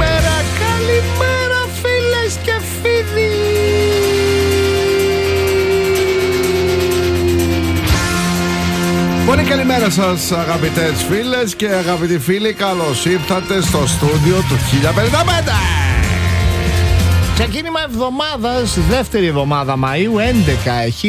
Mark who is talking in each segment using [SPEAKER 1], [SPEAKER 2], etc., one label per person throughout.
[SPEAKER 1] Καλημέρα φίλες και φίλοι. Πολύ καλημέρα σας αγαπητές φίλες και αγαπητοί φίλοι. Καλώς ήρθατε στο στούντιο του 1055. Ξεκίνημα εβδομάδας, δεύτερη εβδομάδα Μαΐου, 11 έχει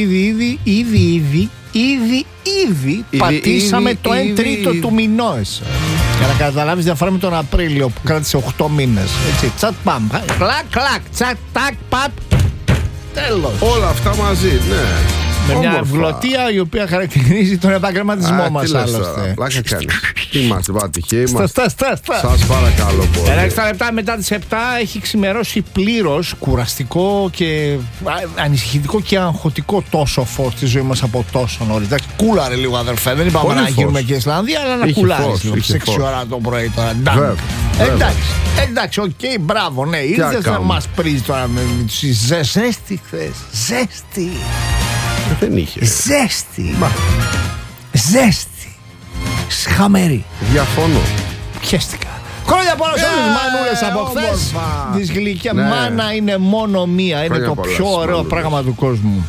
[SPEAKER 1] ήδη πατήσαμε το 1/3 του μηνός. Για να καταλάβεις διαφορά με τον Απρίλιο που κράτησε 8 μήνες. Έτσι, τσατ παμ, κλακ κλακ, τσατ τάκ παπ. Τέλος. Όλα αυτά μαζί, ναι. Με μια ευγλωτία η οποία χαρακτηρίζει τον επαγγελματισμό μας άλλωστε.
[SPEAKER 2] Πλάκα κάνεις. Τι είμαστε, πάτυχε.
[SPEAKER 1] Σας
[SPEAKER 2] παρακαλώ πολύ.
[SPEAKER 1] 6 λεπτά μετά τις 7 έχει ξημερώσει πλήρως κουραστικό και ανησυχητικό και αγχωτικό τόσο φως στη ζωή μας από τόσο νωρίς. Εντάξει, κούλαρε λίγο αδερφέ. Δεν είπαμε να γίνουμε και Ισλανδία, αλλά να κουλάρεις λίγο. 6 ώρα το πρωί τώρα. Εντάξει, οκ, μπράβο, ναι. Ήρθες να μας πρίζει τώρα με ζέστη χθες. Ζέστη.
[SPEAKER 2] Δεν είχε.
[SPEAKER 1] Ζέστη. Σχαμερή.
[SPEAKER 2] Διαφωνώ.
[SPEAKER 1] Πιέστηκα. Χρόνια πολλά σε όλες τις μανούλες από χθες. Της γλυκιά μάνα είναι μόνο μία. Είναι το πιο ωραίο πράγμα του κόσμου.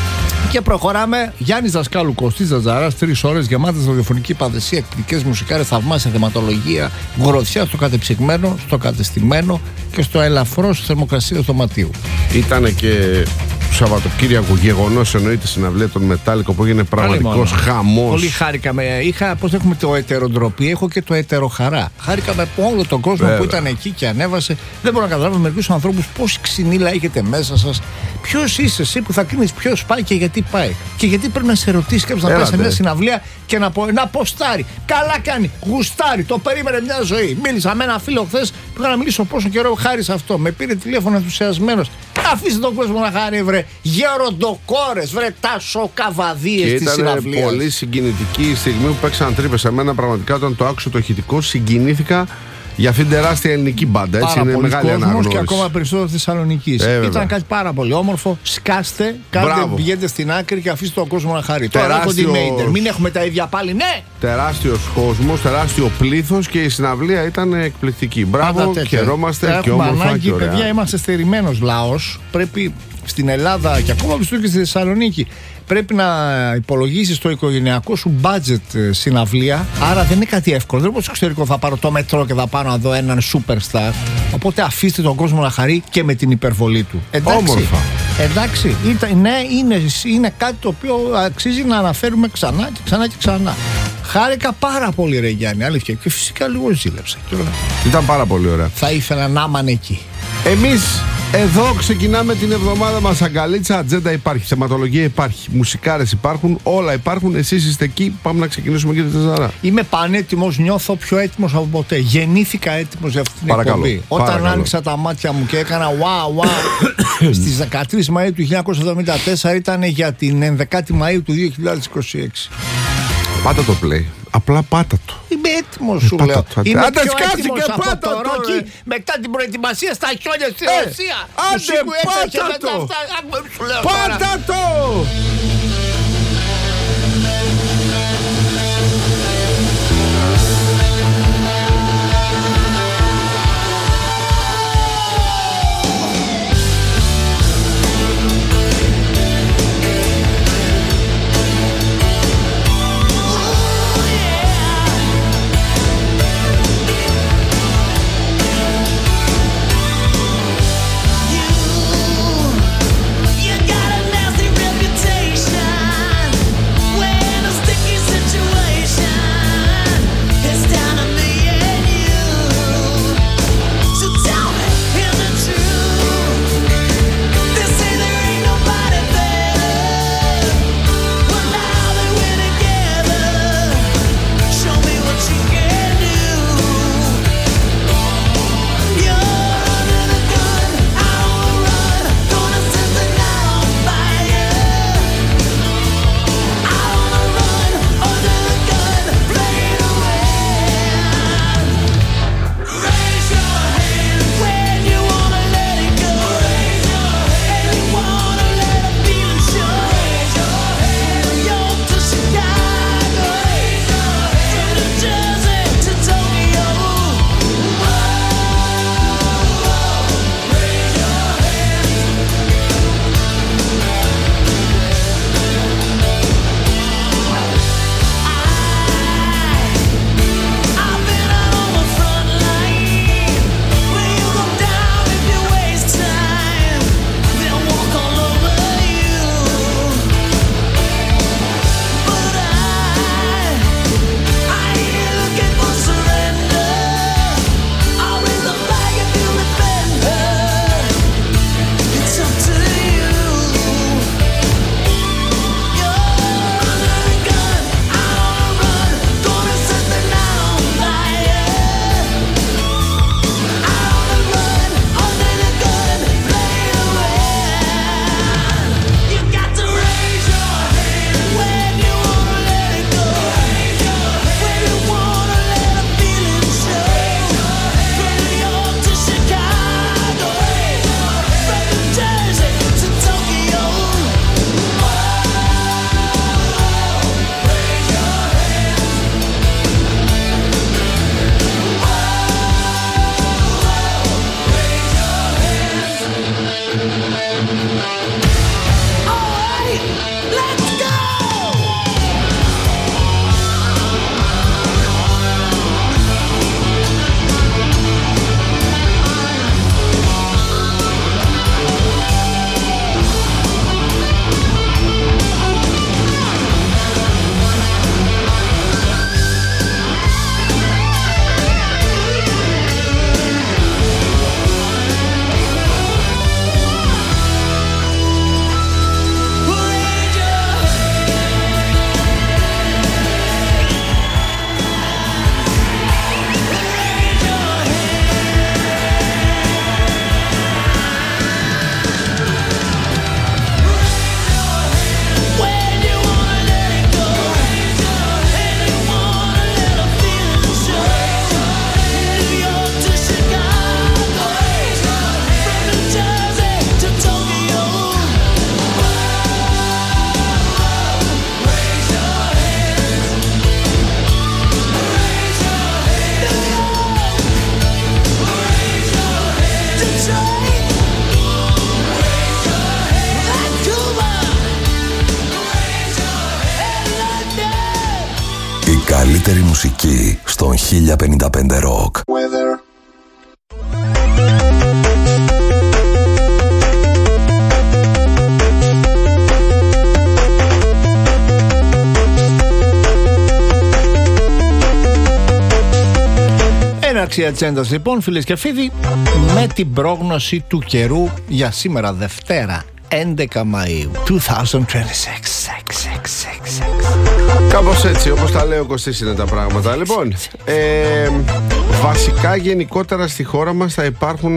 [SPEAKER 1] Και προχωράμε. Γιάννης Δασκάλου, Κωστής Ζαζαράς, 3 ώρες γεμάτες ραδιοφωνική παδεσία, εκπληκτικές μουσικάρες, θαυμάσια θεματολογία, γροθιά στο κατεψυγμένο, στο κατεστημένο και στο ελαφρώς θερμοκρασία δωματίου.
[SPEAKER 2] Ήτανε και Σαββατοκύριακο γεγονός, εννοείται, συναυλία των Μετάλλικο που έγινε πραγματικός χαμός.
[SPEAKER 1] Πολύ χάρηκα. Πώς έχουμε το ετεροντροπή, έχω και το ετεροχαρά. Χάρηκα με όλο τον κόσμο που ήταν εκεί και ανέβασε. Δεν μπορώ να καταλάβω μερικούς ανθρώπους πόση ξυνήλα έχετε μέσα σας. Ποιος είσαι εσύ που θα κρίνεις ποιος πάει και γιατί πάει. Και γιατί πρέπει να σε ρωτήσει κάποιος να πάει σε μια συναυλία και να ποστάρει. Καλά κάνει, γουστάρει, το περίμενε μια ζωή. Μίλησα με ένα φίλο χθες που είχα να μιλήσω πόσο καιρό χάρη σε αυτό. Με πήρε τηλέφωνο ενθουσιασμένος. Αφήστε τον κόσμο να χάρει, βρε γεροντοκόρες, βρε τάσο-καβαδίες της συναυλίας.
[SPEAKER 2] Ήταν πολύ συγκινητική η στιγμή που παίξαν τρύπες. Εμένα πραγματικά όταν το άκουσα το ηχητικό συγκινήθηκα για αυτήν την τεράστια ελληνική μπάντα. Έτσι, είναι μεγάλη αναγνώριση.
[SPEAKER 1] Και ακόμα περισσότερο Θεσσαλονικής. Ήταν κάτι πάρα πολύ όμορφο. Σκάστε, πηγαίνετε στην άκρη και αφήστε τον κόσμο να χαρεί. Τώρα έρχονται οι Μέιντερ. Μην έχουμε τα ίδια πάλι, ναι!
[SPEAKER 2] Τεράστιος κόσμος, τεράστιο πλήθος και η συναυλία ήταν εκπληκτική. Μπράβο, χαιρόμαστε και όμορφα.
[SPEAKER 1] Ανάγκη, παιδιά, είμαστε στερημένος λαός. Πρέπει στην Ελλάδα και ακόμα και στη Θεσσαλονίκη πρέπει να υπολογίσεις το οικογενειακό σου budget συναυλία. Άρα δεν είναι κάτι εύκολο. Δεν είναι στο εξωτερικό θα πάρω το μετρό και θα πάω να δω έναν superstar. Οπότε αφήστε τον κόσμο να χαρεί και με την υπερβολή του. Εντάξει.
[SPEAKER 2] Όμορφα.
[SPEAKER 1] Εντάξει. Ναι, είναι κάτι το οποίο αξίζει να αναφέρουμε ξανά και ξανά και ξανά. Χάρηκα πάρα πολύ, ρε Γιάννη, αλήθεια. Και φυσικά λίγο ζήλεψα.
[SPEAKER 2] Ήταν πάρα πολύ ωραία.
[SPEAKER 1] Θα ήθελα να είμαι εκεί.
[SPEAKER 2] Εμείς εδώ ξεκινάμε την εβδομάδα μας αγκαλίτσα. Ατζέντα υπάρχει, θεματολογία υπάρχει, μουσικάρες υπάρχουν, όλα υπάρχουν. Εσείς είστε εκεί. Πάμε να ξεκινήσουμε, κύριε Ζαζαρά.
[SPEAKER 1] Είμαι πανέτοιμος, νιώθω πιο έτοιμος από ποτέ. Γεννήθηκα έτοιμος για αυτή την εκπομπή. Όταν άνοιξα τα μάτια μου και έκανα wow στις 13 Μαΐου του 1974 ήταν για την 11η Μαΐου του 2026.
[SPEAKER 2] Πάτα το play. Απλά πάτα το.
[SPEAKER 1] Είμαι έτοιμος, σου λέω. Είμαι
[SPEAKER 2] άντε
[SPEAKER 1] πιο
[SPEAKER 2] σκάτσι
[SPEAKER 1] έτοιμος
[SPEAKER 2] και
[SPEAKER 1] από
[SPEAKER 2] πάτα
[SPEAKER 1] το
[SPEAKER 2] το,
[SPEAKER 1] Ρόκι μετά την προετοιμασία στα χιόνια στη Ρωσία.
[SPEAKER 2] Άντε πάτα το. Πάτα το.
[SPEAKER 3] You got a nasty reputation. καλύτερη μουσική στον 1055 Rock.
[SPEAKER 1] Έναρξη ατζέντας λοιπόν, φίλες και φίλοι, με την πρόγνωση του καιρού για σήμερα Δευτέρα 11 Μαΐου 2026.
[SPEAKER 2] Κάπως έτσι, όπως τα λέει ο Κωστής είναι τα πράγματα. Λοιπόν, βασικά γενικότερα στη χώρα μας θα υπάρχουν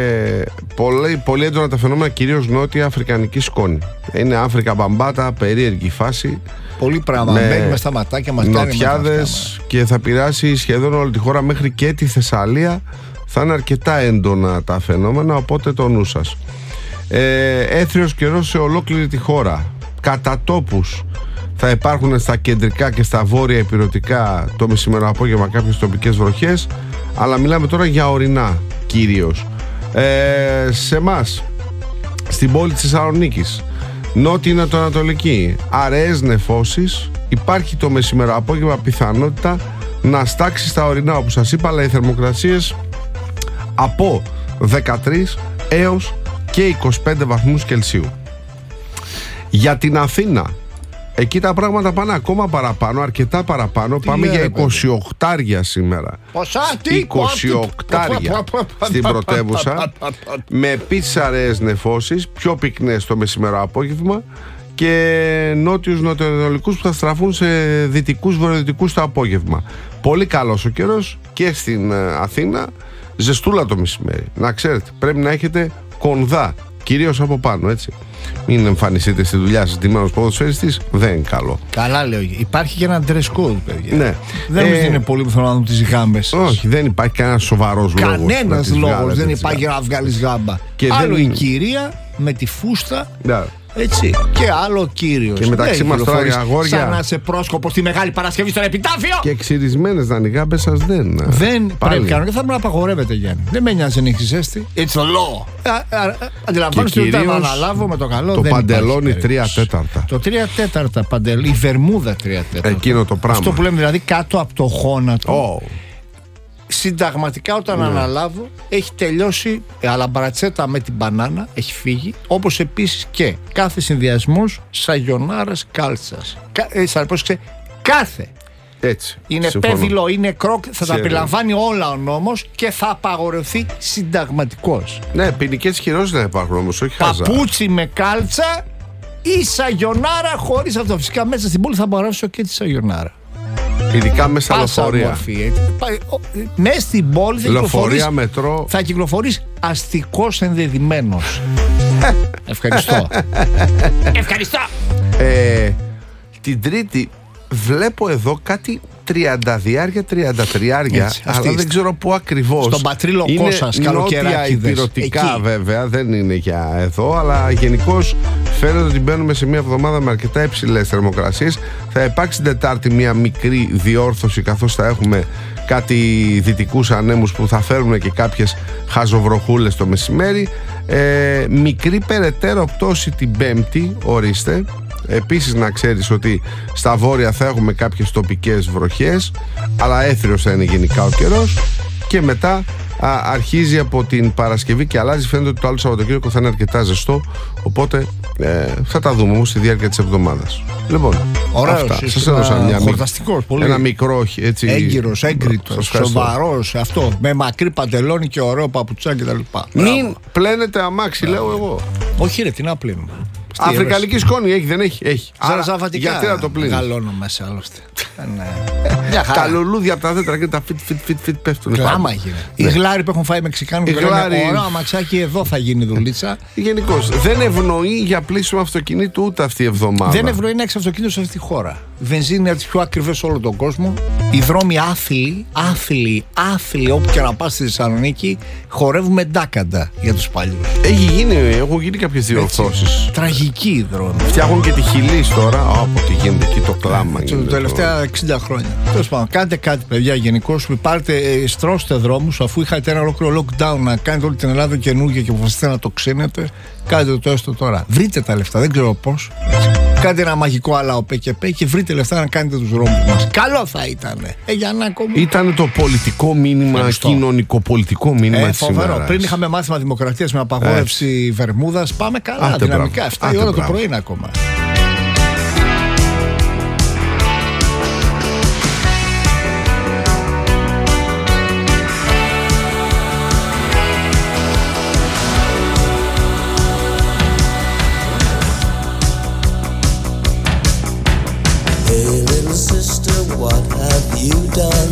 [SPEAKER 2] πολύ έντονα τα φαινόμενα, κυρίως νότια αφρικανική σκόνη. Είναι Αφρικα μπαμπάτα, περίεργη φάση.
[SPEAKER 1] Πολύ πράγμα, μπαίνει μες στα ματάκια μας,
[SPEAKER 2] νοτιάδες, και θα πειράσει σχεδόν όλη τη χώρα μέχρι και τη Θεσσαλία. Θα είναι αρκετά έντονα τα φαινόμενα, οπότε το νου σας. Έθριος καιρός σε ολόκληρη τη χώρα. Κατά τόπους θα υπάρχουν στα κεντρικά και στα βόρεια ηπειρωτικά το μεσημερινό απόγευμα κάποιες τοπικές βροχές, αλλά μιλάμε τώρα για ορεινά κυρίως. Σε εμάς, στην πόλη της Θεσσαλονίκης, νότιο-ανατολική, αραιές νεφώσεις, υπάρχει το μεσημερινό απόγευμα πιθανότητα να στάξει στα ορεινά, όπως σας είπα, αλλά οι θερμοκρασίες από 13 έως και 25 βαθμούς Κελσίου. Για την Αθήνα, εκεί τα πράγματα πάνε ακόμα παραπάνω, αρκετά παραπάνω. Πάμε για 28 σήμερα.
[SPEAKER 1] Ποσά,
[SPEAKER 2] 28 στην πρωτεύουσα, με επίσης αραιές νεφώσεις, πιο πυκνές το μεσημερό απόγευμα, και νότιους νοτιοανατολικούς που θα στραφούν σε δυτικούς βορειοδυτικούς το απόγευμα. Πολύ καλός ο καιρός και στην Αθήνα. Ζεστούλα το μεσημέρι. Να ξέρετε, πρέπει να έχετε κονδά, κυρίως από πάνω, έτσι. Μην εμφανιστείτε στη δουλειά σας ντυμένος ποδοσφαιριστής, δεν είναι καλό.
[SPEAKER 1] Καλά λέω, υπάρχει και ένα dress code, παιδιά.
[SPEAKER 2] Ναι.
[SPEAKER 1] Δεν νομίζω είναι πολύ πιθανό να δουν τις γάμπες.
[SPEAKER 2] Όχι, δεν υπάρχει κανένας σοβαρός λόγος.
[SPEAKER 1] Κανένας λόγος δεν υπάρχει να βγάλεις γάμπα. Και άλλο η κυρία με τη φούστα. Ναι. Έτσι. Και άλλο κύριος.
[SPEAKER 2] Και μεταξύ μας τώρα οι αγόρια.
[SPEAKER 1] Σαν να είσαι πρόσκοπο στη Μεγάλη Παρασκευή στον επιτάφιο.
[SPEAKER 2] Και ξυρισμένες να είναι οι γάμπες σας δεν.
[SPEAKER 1] Δεν πρέπει κανονικά, θα πρέπει να απαγορεύεται, Γιάννη. Δεν με νοιάζει αν έχει ζέστη. It's the law. Αντιλαμβάνεστε ότι όταν αναλάβω με το καλό.
[SPEAKER 2] Το παντελόνι 3/4.
[SPEAKER 1] Το 3/4 παντελόνι. Η βερμούδα 3/4.
[SPEAKER 2] Εκείνο το πράγμα.
[SPEAKER 1] Αυτό που λέμε δηλαδή κάτω από το γόνατο. Συνταγματικά όταν αναλάβω έχει τελειώσει αλαμπαρατσέτα με την μπανάνα, έχει φύγει, όπως επίσης και κάθε συνδυασμός σαγιονάρας κάλτσας. Κάθε.
[SPEAKER 2] Έτσι.
[SPEAKER 1] Είναι πέδιλο, είναι κρόκ, θα τα περιλαμβάνει όλα ο νόμος και θα απαγορευτεί συνταγματικώς.
[SPEAKER 2] Ναι, ποινικές κυρώσεις δεν υπάρχουν όμως, όχι χάζα.
[SPEAKER 1] Παπούτσι με κάλτσα ή σαγιονάρα χωρίς αυτό. Φυσικά μέσα στην πόλη θα απαγορεύσω και τη σαγιονάρα.
[SPEAKER 2] Ειδικά μέσα λεωφορεία.
[SPEAKER 1] Μέσα στην πόλη
[SPEAKER 2] θα
[SPEAKER 1] κυκλοφορείς αστικός ενδεδειμένος. Ευχαριστώ. Ευχαριστώ.
[SPEAKER 2] Την Τρίτη βλέπω εδώ κάτι 30-33, αλλά δεν ξέρω πού ακριβώς.
[SPEAKER 1] Στον πατρίλο Κώσας, καλοκαιράκι.
[SPEAKER 2] Υπηρετικά βέβαια, δεν είναι για εδώ, αλλά γενικώς φαίνεται ότι μπαίνουμε σε μια εβδομάδα με αρκετά υψηλές θερμοκρασίες. Θα υπάρξει την Τετάρτη μια μικρή διόρθωση, καθώς θα έχουμε κάτι δυτικούς ανέμους που θα φέρουν και κάποιες χαζοβροχούλες το μεσημέρι. Μικρή περαιτέρω πτώση την Πέμπτη, ορίστε. Επίσης να ξέρεις ότι στα βόρεια θα έχουμε κάποιες τοπικές βροχές, αλλά έθριος θα είναι γενικά ο καιρός, και μετά αρχίζει από την Παρασκευή και αλλάζει. Φαίνεται ότι το άλλο Σαββατοκύριακο θα είναι αρκετά ζεστό, οπότε θα τα δούμε όμως στη διάρκεια της εβδομάδας. Λοιπόν,
[SPEAKER 1] αυτά.
[SPEAKER 2] Σας έδωσα ένα μικρό, έτσι,
[SPEAKER 1] έγκυρος, έγκριτος, σοβαρός, αυτό, με μακρύ παντελόνι και ωραίο παπουτσάκι κτλ.
[SPEAKER 2] Μην πλένετε αμάξι, λέω εγώ.
[SPEAKER 1] Όχι ρε, τι να πλύνουμε.
[SPEAKER 2] Αφρικανική σκόνη έχει, δεν έχει? Έχει.
[SPEAKER 1] Γιατί
[SPEAKER 2] να το πλύνει?
[SPEAKER 1] Γαλώνω μέσα άλλωστε.
[SPEAKER 2] Τα λουλούδια από τα δέντρα και τα φιτ πέφτουν.
[SPEAKER 1] Κλάμα γίνεται. Οι γλάροι που έχουν φάει Μεξικάνοι που λένε ωραίο αμαξάκι, εδώ θα γίνει δουλίτσα.
[SPEAKER 2] Γενικώς δεν ευνοεί για πλήσιμο αυτοκινήτου ούτε αυτή η εβδομάδα.
[SPEAKER 1] Δεν ευνοεί να έχεις αυτοκίνητο σε αυτή τη χώρα. Βενζίνη είναι από τις πιο ακριβές σε όλο τον κόσμο. Οι δρόμοι άθλοι, όπου και να πας στη Θεσσαλονίκη, χορεύουμε ντάκαντα για τους παλιούς.
[SPEAKER 2] Έχουν γίνει κάποιες διορθώσεις.
[SPEAKER 1] Τραγική η δρόμη.
[SPEAKER 2] Φτιάχνουν και τη Χιλής τώρα. Από τι γίνεται εκεί το κλάμα.
[SPEAKER 1] Τα τελευταία 60 χρόνια. Τέλος πάντων, κάντε κάτι, παιδιά, γενικώς. Στρώστε δρόμους, αφού είχατε ένα ολόκληρο lockdown να κάνετε όλη την Ελλάδα καινούργια και αποφασίσετε να το ξύνετε. Κάντε το έστω τώρα. Βρείτε τα λεφτά, δεν ξέρω πώς. Κάντε ένα μαγικό αλάο ΠΚΠ και βρείτε λεφτά να κάνετε τους δρόμους μας. Καλό θα ήταν. Γιαννάκο μου.
[SPEAKER 2] Ήταν το πολιτικό μήνυμα, κοινωνικο-πολιτικό μήνυμα της ημέρας.
[SPEAKER 1] Πριν είχαμε μάθημα δημοκρατίας με απαγόρευση βερμούδας. Πάμε καλά, δυναμικά. 7 η ώρα το πρωί είναι ακόμα.
[SPEAKER 4] What have you done?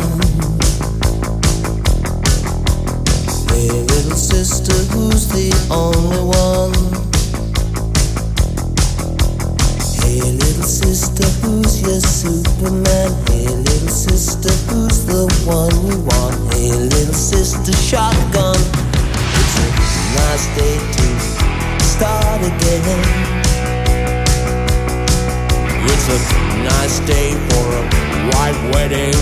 [SPEAKER 4] Hey little sister, who's the only one? Hey little sister, who's your Superman? Hey little sister, who's the one you want? Hey little sister, shotgun. It's a nice day to start again. It's a nice day for a white wedding.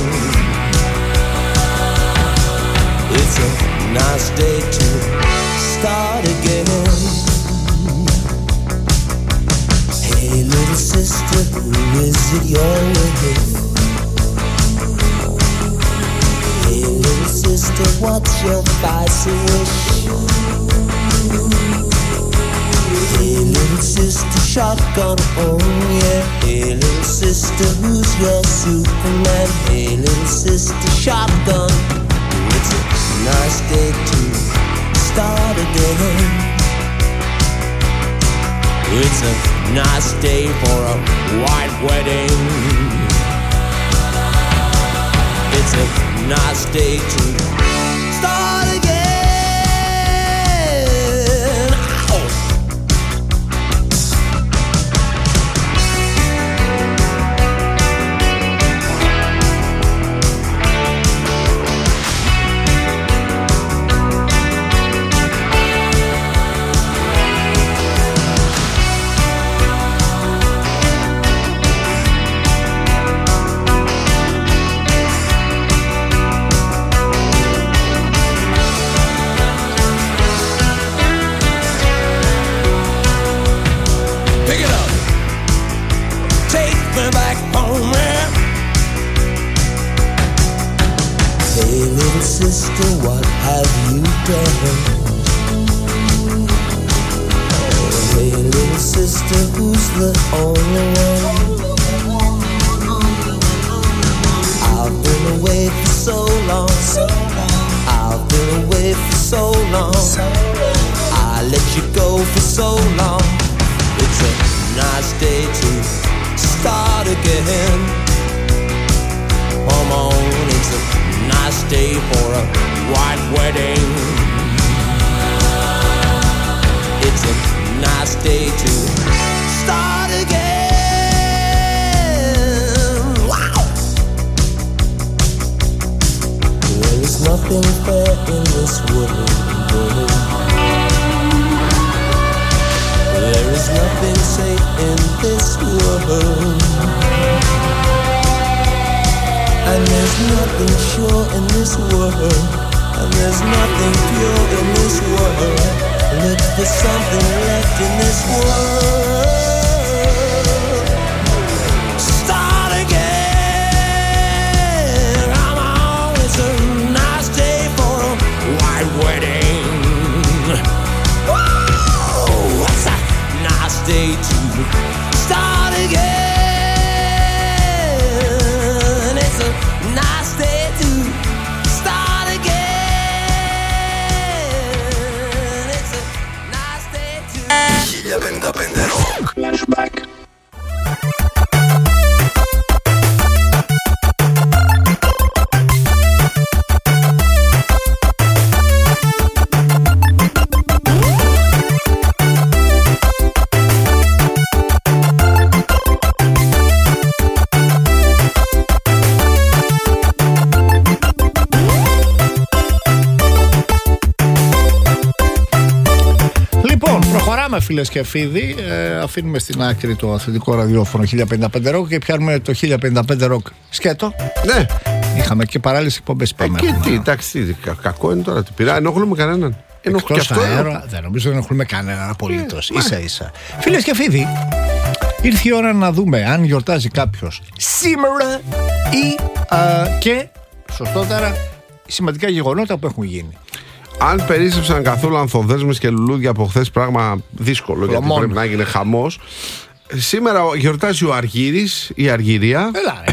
[SPEAKER 4] It's a nice day to start again. Hey little sister, who is it you're with? Hey little sister, what's your spicy wish? Hey little sister, shotgun, oh yeah. Hey little sister, who's your Superman? Hey little sister, shotgun. It's a nice day to start again. It's a nice day for a white wedding. It's a nice day to start again. Sister, what have you done? Oh, hey little sister, who's the only one? I've been away for so long. I've been away for so long. I let you go for so long. It's a nice day to start again. Come on, it's a nice day for a white wedding. It's a nice day to start again. Wow! There is nothing fair in this world. There is nothing safe in this world. And there's nothing sure in this world. And there's nothing pure in this world. Look for something left in this world. Start again. Come on, it's a nice day for a white wedding. Whoa, it's a nice day to start again. Nice day to start again. It's a nice day to
[SPEAKER 3] 1055 Rock.
[SPEAKER 1] Flashback. Φίλες και φίλοι, αφήνουμε στην άκρη το αθλητικό ραδιόφωνο 1055 Rock και πιάνουμε το 1055 Rock σκέτο.
[SPEAKER 2] Ναι.
[SPEAKER 1] Είχαμε και παράλληλες εκπομπές.
[SPEAKER 2] Και τι, εντάξει, κακό είναι τώρα. Τι πειρά, ενοχλούμε κανέναν.
[SPEAKER 1] Εκτός αέρα, δεν νομίζω δεν ενοχλούμε κανέναν απολύτως. Ίσα ίσα. Φίλες και φίλοι, Ήρθε η ώρα να δούμε αν γιορτάζει κάποιος σήμερα ή και σωστότερα σημαντικά γεγονότα που έχουν γίνει.
[SPEAKER 2] Αν περίσσεψαν καθόλου ανθοδέσμες και λουλούδια από χθες, πράγμα δύσκολο γιατί πρέπει να γίνει χαμός. Σήμερα γιορτάζει ο Αργύρης, η Αργυρία.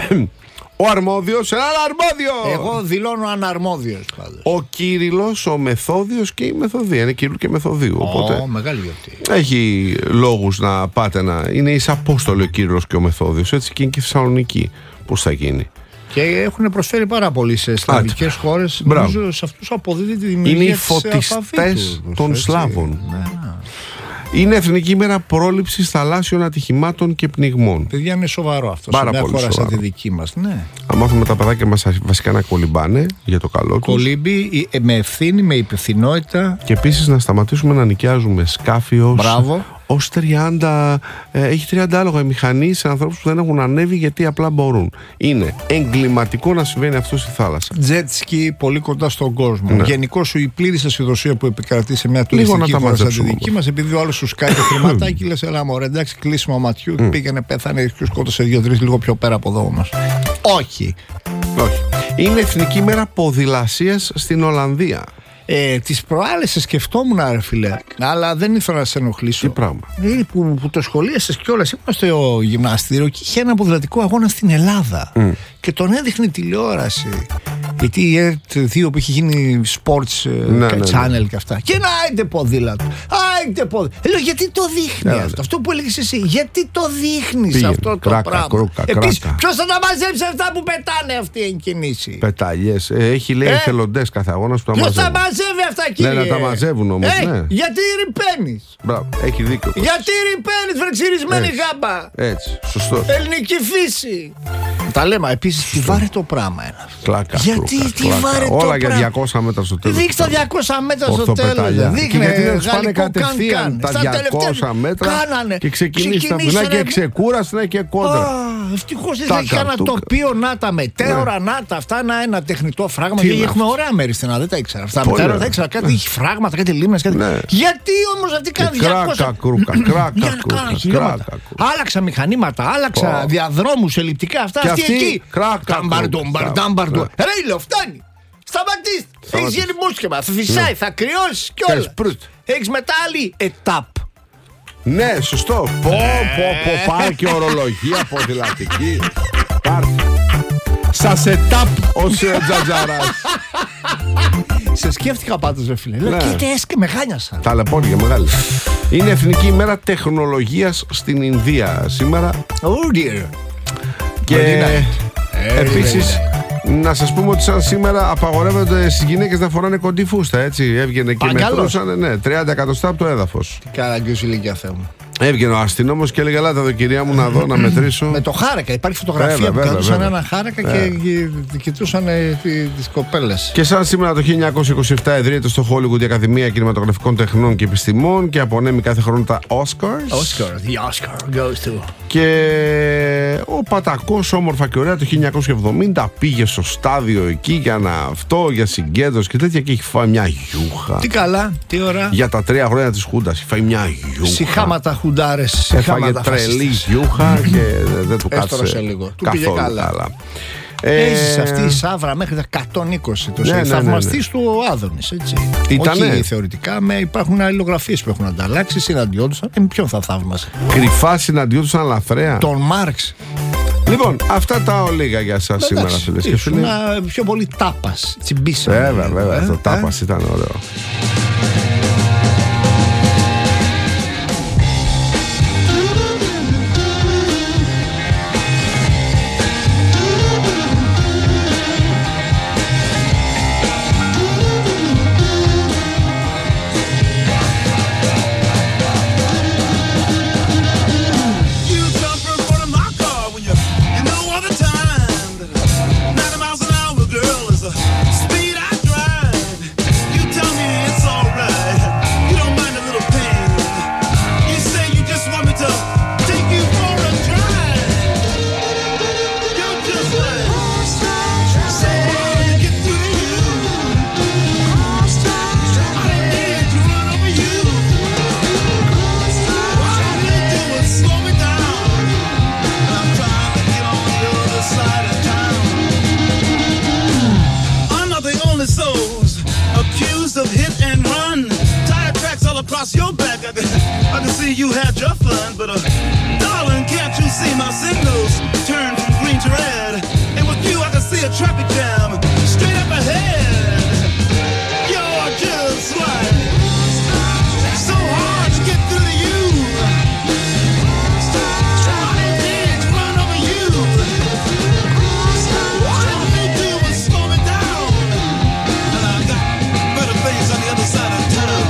[SPEAKER 2] Ο Αρμόδιος, έναν αρμόδιο!
[SPEAKER 1] Εγώ δηλώνω αναρμόδιος πάντως.
[SPEAKER 2] Ο Κύριλλος, ο Μεθόδιος και η Μεθοδία. Είναι Κύριλλου και Μεθοδίου. Οπότε
[SPEAKER 1] μεγάλη γιορτή.
[SPEAKER 2] έχει λόγους να πάτε να. Είναι εις Απόστολοι ο Κύριλλος και ο Μεθόδιος. Έτσι και είναι και η Θεσσαλονίκη. Πώς θα γίνει.
[SPEAKER 1] Και έχουν προσφέρει πάρα πολύ σε σλαβικές χώρες. Νομίζω σε αυτούς αποδίδει τη δημιουργία.
[SPEAKER 2] Είναι οι φωτιστές των Σλάβων. Είναι Εθνική ημέρα πρόληψης θαλάσσιων ατυχημάτων και πνιγμών.
[SPEAKER 1] Παιδιά, είναι σοβαρό αυτό.
[SPEAKER 2] Πάρα
[SPEAKER 1] σε μια
[SPEAKER 2] πολύ
[SPEAKER 1] χώρα
[SPEAKER 2] σοβαρό.
[SPEAKER 1] σαν τη δική μας. Ναι.
[SPEAKER 2] Αν μάθουμε τα παιδάκια μας βασικά να κολυμπάνε για το καλό τους.
[SPEAKER 1] Κολύμπι με ευθύνη, με υπευθυνότητα.
[SPEAKER 2] Και επίσης να σταματήσουμε να νοικιάζουμε σκάφη ως 30. Έχει 30 άλογα η μηχανή σε ανθρώπους που δεν έχουν ανέβει γιατί απλά μπορούν. Είναι εγκληματικό να συμβαίνει αυτό στη θάλασσα.
[SPEAKER 1] Jet ski πολύ κοντά στον κόσμο.
[SPEAKER 2] Ναι.
[SPEAKER 1] Γενικώς η πλήρης ασυδοσία που επικρατεί σε μια τουριστική χώρα σαν τη δική μας, επειδή ο άλλος σου σκάει το χρηματάκι, λες έλα μωρέ, εντάξει, κλείσιμο ματιού, πήγαινε, πέθανε και σκότωσε 2-3 λίγο πιο πέρα από εδώ όμως. Όχι.
[SPEAKER 2] Είναι Εθνική ημέρα ποδηλασίας στην Ολλανδία.
[SPEAKER 1] Τις προάλλες σε σκεφτόμουν, ρε φίλε, αλλά δεν ήθελα να σε ενοχλήσω.
[SPEAKER 2] Τι πράγμα.
[SPEAKER 1] Που το σχολίασες κιόλας. Ήμουν στο γυμναστήριο και είχε ένα ποδηλατικό αγώνα στην Ελλάδα. Και τον έδειχνε τηλεόραση. Γιατί η ΕΡΤ2 που έχει γίνει sports channel και αυτά. Και ένα άιντε ποδήλατο. Άιντε ποδήλατο. Λέω, γιατί το δείχνει αυτό που έλεγες εσύ. Γιατί το δείχνεις αυτό το πράγμα. Επίσης, ποιος θα τα μαζέψει αυτά που πετάνε αυτοί οι εγκινήσει.
[SPEAKER 2] Πεταλιές. Έχει λέει εθελοντές κάθε αγώνας που τα
[SPEAKER 1] μαζεύουν.
[SPEAKER 2] μαζεύουν.
[SPEAKER 1] Ποιος τα μαζεύει αυτά, κύριε.
[SPEAKER 2] Ναι, να τα μαζεύουν όμως. Ναι.
[SPEAKER 1] Γιατί ρηπαίνεις.
[SPEAKER 2] Μπράβο, έχει δίκιο.
[SPEAKER 1] Γιατί ρηπαίνεις, βρεξιρισμένη γάμπα.
[SPEAKER 2] Έτσι, σωστό.
[SPEAKER 1] Ελληνική φύση. Τα λέμε επίσης, τι βάρε το πράγμα ένα.
[SPEAKER 2] Κλάκα.
[SPEAKER 1] Γιατί τι βάρε το
[SPEAKER 2] όλα
[SPEAKER 1] πράγμα.
[SPEAKER 2] για 200 μέτρα στο τέλος.
[SPEAKER 1] Δείξτε τα 200 μέτρα στο τέλος.
[SPEAKER 2] Και γιατί δεν σπάνε κατευθείαν τα 200 μέτρα και ξεκινήσει τα πινά και ξεκούρασαν και κόντρα.
[SPEAKER 1] Ευτυχώς δεν είχε ένα τοπίο να τα μετέωρα, να τα αυτά, ένα τεχνητό φράγμα. Γιατί έχουμε ωραία μέρη στην δεν τα ήξερα. Αυτά μετέωρα δεν ήξερα. Κάτι έχει φράγματα, κάτι λίμνες. Γιατί όμως αυτοί κάνουν 200
[SPEAKER 2] κρούκα.
[SPEAKER 1] Άλλαξα μηχανήματα, άλλαξα διαδρόμους ellipτικά αυτά. Αυτοί εκεί. Ταμπαρντομπαρνταμπαρντου. Ρε ήλιο, φτάνει. Σταματήστε. Έχεις γίνει μουσκεμα. Θα φυσάει, θα κρυώσει κιόλας. Έχεις μετά άλλη ετάπ.
[SPEAKER 2] Ναι, σωστό. Πάει και ορολογία ποδηλατική. Πάρτε. Σας ετάπ ως Τζατζαράς.
[SPEAKER 1] Σε σκέφτηκα πάντως, ρε φίλε. Λέω, κοίτα, έσκε με γάνιασα.
[SPEAKER 2] Ταλαιπώρια μεγάλη. Είναι Εθνική ημέρα τεχνολογίας στην Ινδία σήμερα.
[SPEAKER 1] Oh dear.
[SPEAKER 2] Και επίσης να σας πούμε ότι σαν σήμερα απαγορεύονται στις γυναίκες να φοράνε κοντή φούστα, έτσι. Έβγαινε και μετρούσαν 30 εκατοστά από το έδαφος.
[SPEAKER 1] Τι καραγκιούς ηλικία, Θεέ μου.
[SPEAKER 2] Έβγαινε ο αστυνόμος και έλεγε ελάτε εδώ κυρία μου να δω να μετρήσω.
[SPEAKER 1] Με το χάρακα, υπάρχει φωτογραφία που κρατούσαν ένα χάρακα και κοιτούσαν τις κοπέλες.
[SPEAKER 2] Και σαν σήμερα το 1927 ιδρύεται στο Hollywood η Ακαδημία Κινηματογραφικών Τεχνών και Επιστημών και απονέμει κάθε χρόνο τα Oscars.
[SPEAKER 1] The Oscar goes to.
[SPEAKER 2] Και ο Πατακός όμορφα και ωραία το 1970 πήγε στο στάδιο εκεί για να αυτό, για συγκέντρωση και τέτοια και έχει φάει μια γιούχα.
[SPEAKER 1] Τι καλά, τι ώρα.
[SPEAKER 2] Για τα 3 χρόνια της Χούντας έχει φάει μια γιούχα.
[SPEAKER 1] Συχάματα χουντάρες.
[SPEAKER 2] Έφαγε τρελή γιούχα και δεν του κάτσε
[SPEAKER 1] λίγο. Του
[SPEAKER 2] καθόλου
[SPEAKER 1] πήγε καλά.
[SPEAKER 2] καλά.
[SPEAKER 1] Έζησε αυτή η Σάβρα μέχρι τα 120. Το θαυμαστής του ο Άδωνης, έτσι.
[SPEAKER 2] Ήτανε.
[SPEAKER 1] Όχι θεωρητικά, υπάρχουν αλληλογραφίες που έχουν ανταλλάξει, συναντιόντουσαν. Με ποιον θα θαύμασε.
[SPEAKER 2] Κρυφά συναντιόντουσαν λαθρέα.
[SPEAKER 1] Τον Μάρξ.
[SPEAKER 2] Λοιπόν, αυτά τα ολίγα για σας σήμερα, φίλες και φίλοι.
[SPEAKER 1] Πιο πολύ τάπας. Τσιμπήσα.
[SPEAKER 2] Βέβαια, το τάπας ήταν ωραίο.
[SPEAKER 5] Speed I drive, you tell me it's all watch your back. I can see you had your fun, but darling, can't you see my signals turn from green to red? And with you, I can see a traffic jam straight up ahead. You're just like so hard to get through to you. I can't run over you. All you do is slow me down, and I got better things on the other side of town.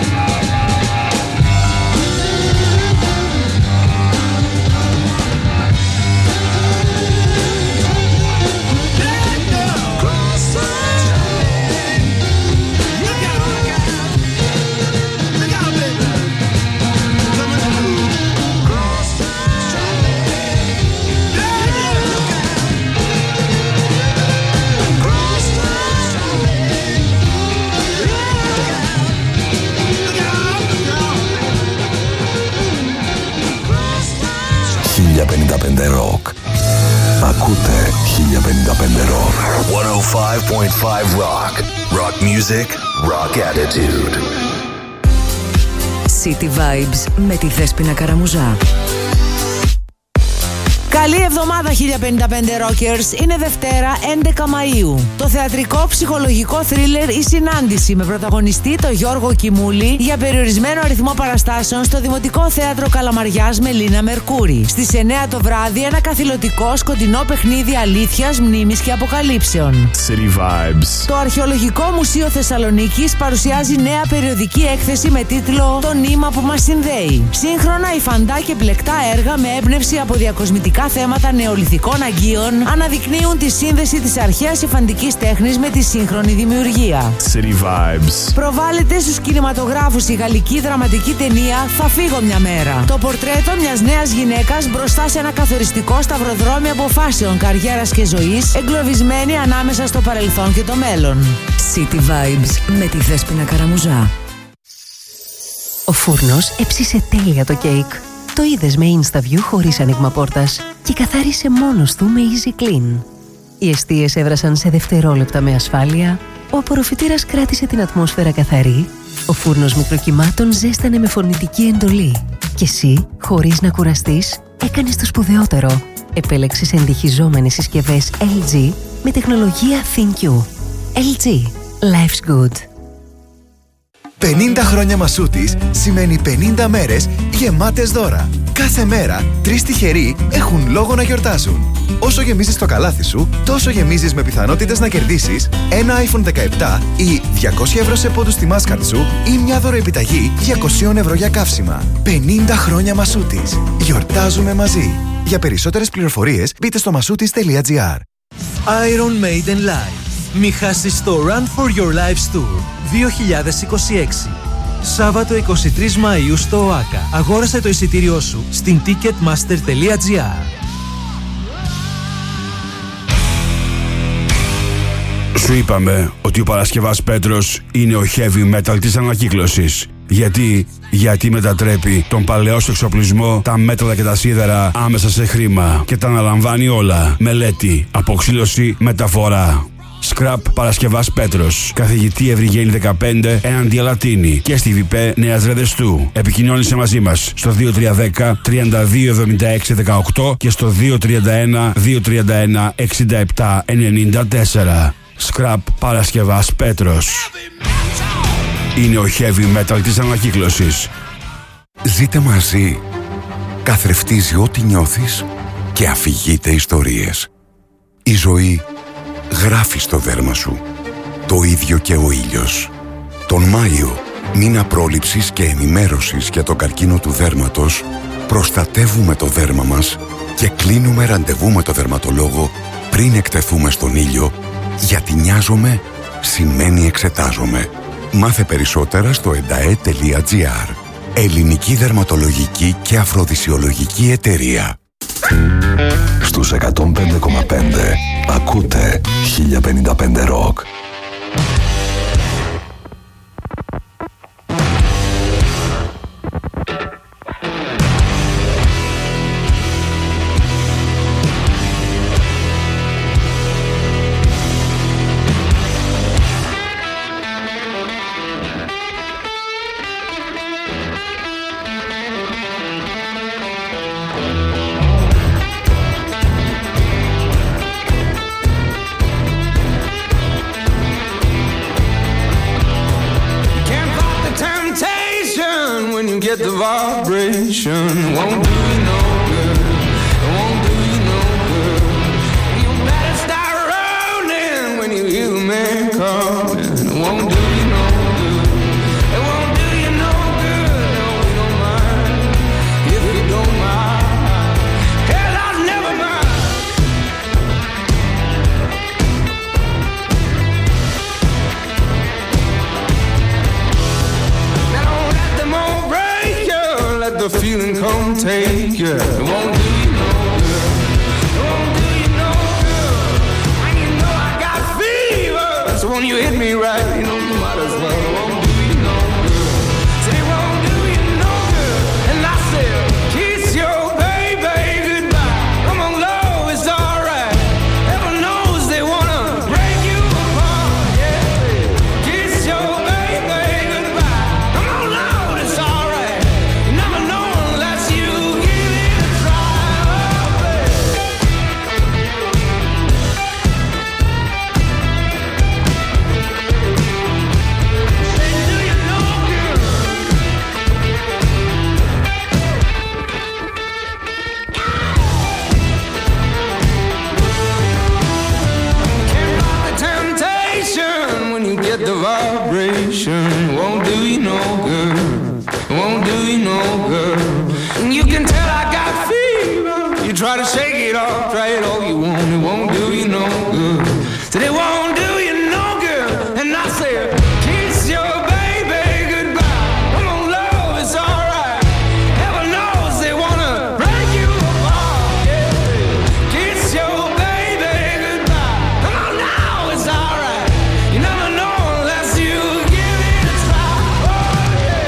[SPEAKER 3] Rock. Ακούτε 1055 Rock. 105.5 Rock. Rock music, rock attitude.
[SPEAKER 6] City Vibes με τη Δέσποινα Καραμουζά.
[SPEAKER 7] Καλή εβδομάδα 1055 Rockers. Είναι Δευτέρα 11 Μαΐου. Το θεατρικό ψυχολογικό θρίλερ «Η Συνάντηση» με πρωταγωνιστή το Γιώργο Κιμούλη για περιορισμένο αριθμό παραστάσεων στο Δημοτικό Θέατρο Καλαμαριάς με Λίνα Μερκούρη. Στις 9 το βράδυ ένα καθηλωτικό σκοτεινό παιχνίδι αλήθειας, μνήμης και αποκαλύψεων.
[SPEAKER 8] City Vibes.
[SPEAKER 7] Το Αρχαιολογικό Μουσείο Θεσσαλονίκης παρουσιάζει νέα περιοδική έκθεση με τίτλο «Το νήμα που μας συνδέει». Σύγχρονα υφαντά και πλεκτά έργα με έμπνευση από διακοσμητικά θέματα νεολιθικών αγκίων αναδεικνύουν τη σύνδεση της αρχαίας υφαντικής τέχνης με τη σύγχρονη δημιουργία.
[SPEAKER 8] City Vibes.
[SPEAKER 7] Προβάλλεται στους κινηματογράφους η γαλλική δραματική ταινία «Θα φύγω μια μέρα». Το πορτρέτο μιας νέας γυναίκας μπροστά σε ένα καθοριστικό σταυροδρόμι αποφάσεων, καριέρας και ζωής, εγκλωβισμένη ανάμεσα στο παρελθόν και το μέλλον.
[SPEAKER 6] City Vibes με τη Δέσποινα Καραμουζά. Ο φούρνος έψισε τέλεια το κέικ. Το είδες με InstaView χωρίς άνοιγμα πόρτας και καθάρισε μόνος του με Easy Clean. Οι εστίες έβρασαν σε δευτερόλεπτα με ασφάλεια, ο απορροφητήρας κράτησε την ατμόσφαιρα καθαρή, ο φούρνος μικροκυμάτων ζέστανε με φωνητική εντολή και εσύ, χωρίς να κουραστείς, έκανες το σπουδαιότερο. Επέλεξες εντυχιζόμενες συσκευές LG με τεχνολογία ThinQ. LG. Life's good.
[SPEAKER 9] 50 χρόνια Μασούτης σημαίνει 50 μέρες γεμάτες δώρα. Κάθε μέρα 3 τυχεροί έχουν λόγο να γιορτάζουν. Όσο γεμίζεις το καλάθι σου, τόσο γεμίζεις με πιθανότητες να κερδίσεις ένα iPhone 17 ή 200 ευρώ σε πόντους στη Mastercard σου ή μια δωροεπιταγή 200 ευρώ για καύσιμα. 50 χρόνια Μασούτης. Γιορτάζουμε μαζί. Για περισσότερες πληροφορίες μπείτε στο masoutis.gr.
[SPEAKER 10] Iron Maiden Live. Μη χάσεις το Run for Your Lives Tour 2026. Σάββατο 23 Μαΐου στο ΟΑΚΑ. Αγόρασε το εισιτήριό σου στην ticketmaster.gr.
[SPEAKER 8] Σου είπαμε ότι ο Παρασκευάς Πέτρος είναι ο heavy metal της ανακύκλωσης. Γιατί μετατρέπει τον παλαιό στο εξοπλισμό, τα μέταλλα και τα σίδερα άμεσα σε χρήμα και τα αναλαμβάνει όλα. Μελέτη, αποξήλωση, μεταφορά. Scrap Παρασκευάς Πέτρος. Καθηγητή Ευρυγένη 15 έναντι Αλατίνη και στη ΒΠ Νέας Ρεδεστού. Επικοινώνησε μαζί μας στο 2310 3276 18 και στο 231 231 67 94. Scrap Παρασκευάς Πέτρος. Είναι ο heavy metal της ανακύκλωσης.
[SPEAKER 3] Ζείτε μαζί. Καθρεφτίζει ό,τι νιώθεις και αφηγείται ιστορίες. Η ζωή γράφει στο δέρμα σου. Το ίδιο και ο ήλιος. Τον Μάιο, μήνα πρόληψης και ενημέρωσης για το καρκίνο του δέρματος, προστατεύουμε το δέρμα μας και κλείνουμε ραντεβού με το δερματολόγο πριν εκτεθούμε στον ήλιο, γιατί νοιάζομαι σημαίνει εξετάζομαι. Μάθε περισσότερα στο edae.gr. Ελληνική δερματολογική και αφροδισιολογική εταιρεία. Στους 105,5 ακούτε 1055 Rock.
[SPEAKER 11] you get the vibration. Won't do you no good. It won't do you no good. You better start rolling when you hear the man calling. It won't do you no good. It won't do you no good. No, we don't mind if you don't mind. Hell, I'll never mind. Let the feeling come take you. It won't do you no good. It won't do you no good. When you know I got fever, so when you hit me right, you know you might as well. It won't do you no good. Say it won't do you no good. And I said, kiss your baby goodbye. Come on, love, it's alright. Heaven knows they wanna break you apart. Yeah, kiss your baby goodbye. Come on, love, it's alright. Never know unless you give it a try, oh baby. Say, do you know, girl? Can't rock the temptation when you get the vibration. Won't do you no good. Won't do you no good. And you can tell I got fever. You try to shake it off, try it all you want. It won't do you no good. Said it won't do you no good. And I said, kiss your baby goodbye. Come on, love, it's alright. Heaven knows they wanna break you apart. Yeah. Kiss your baby goodbye. Come on now, it's alright. You never know unless you give it a try. Oh yeah.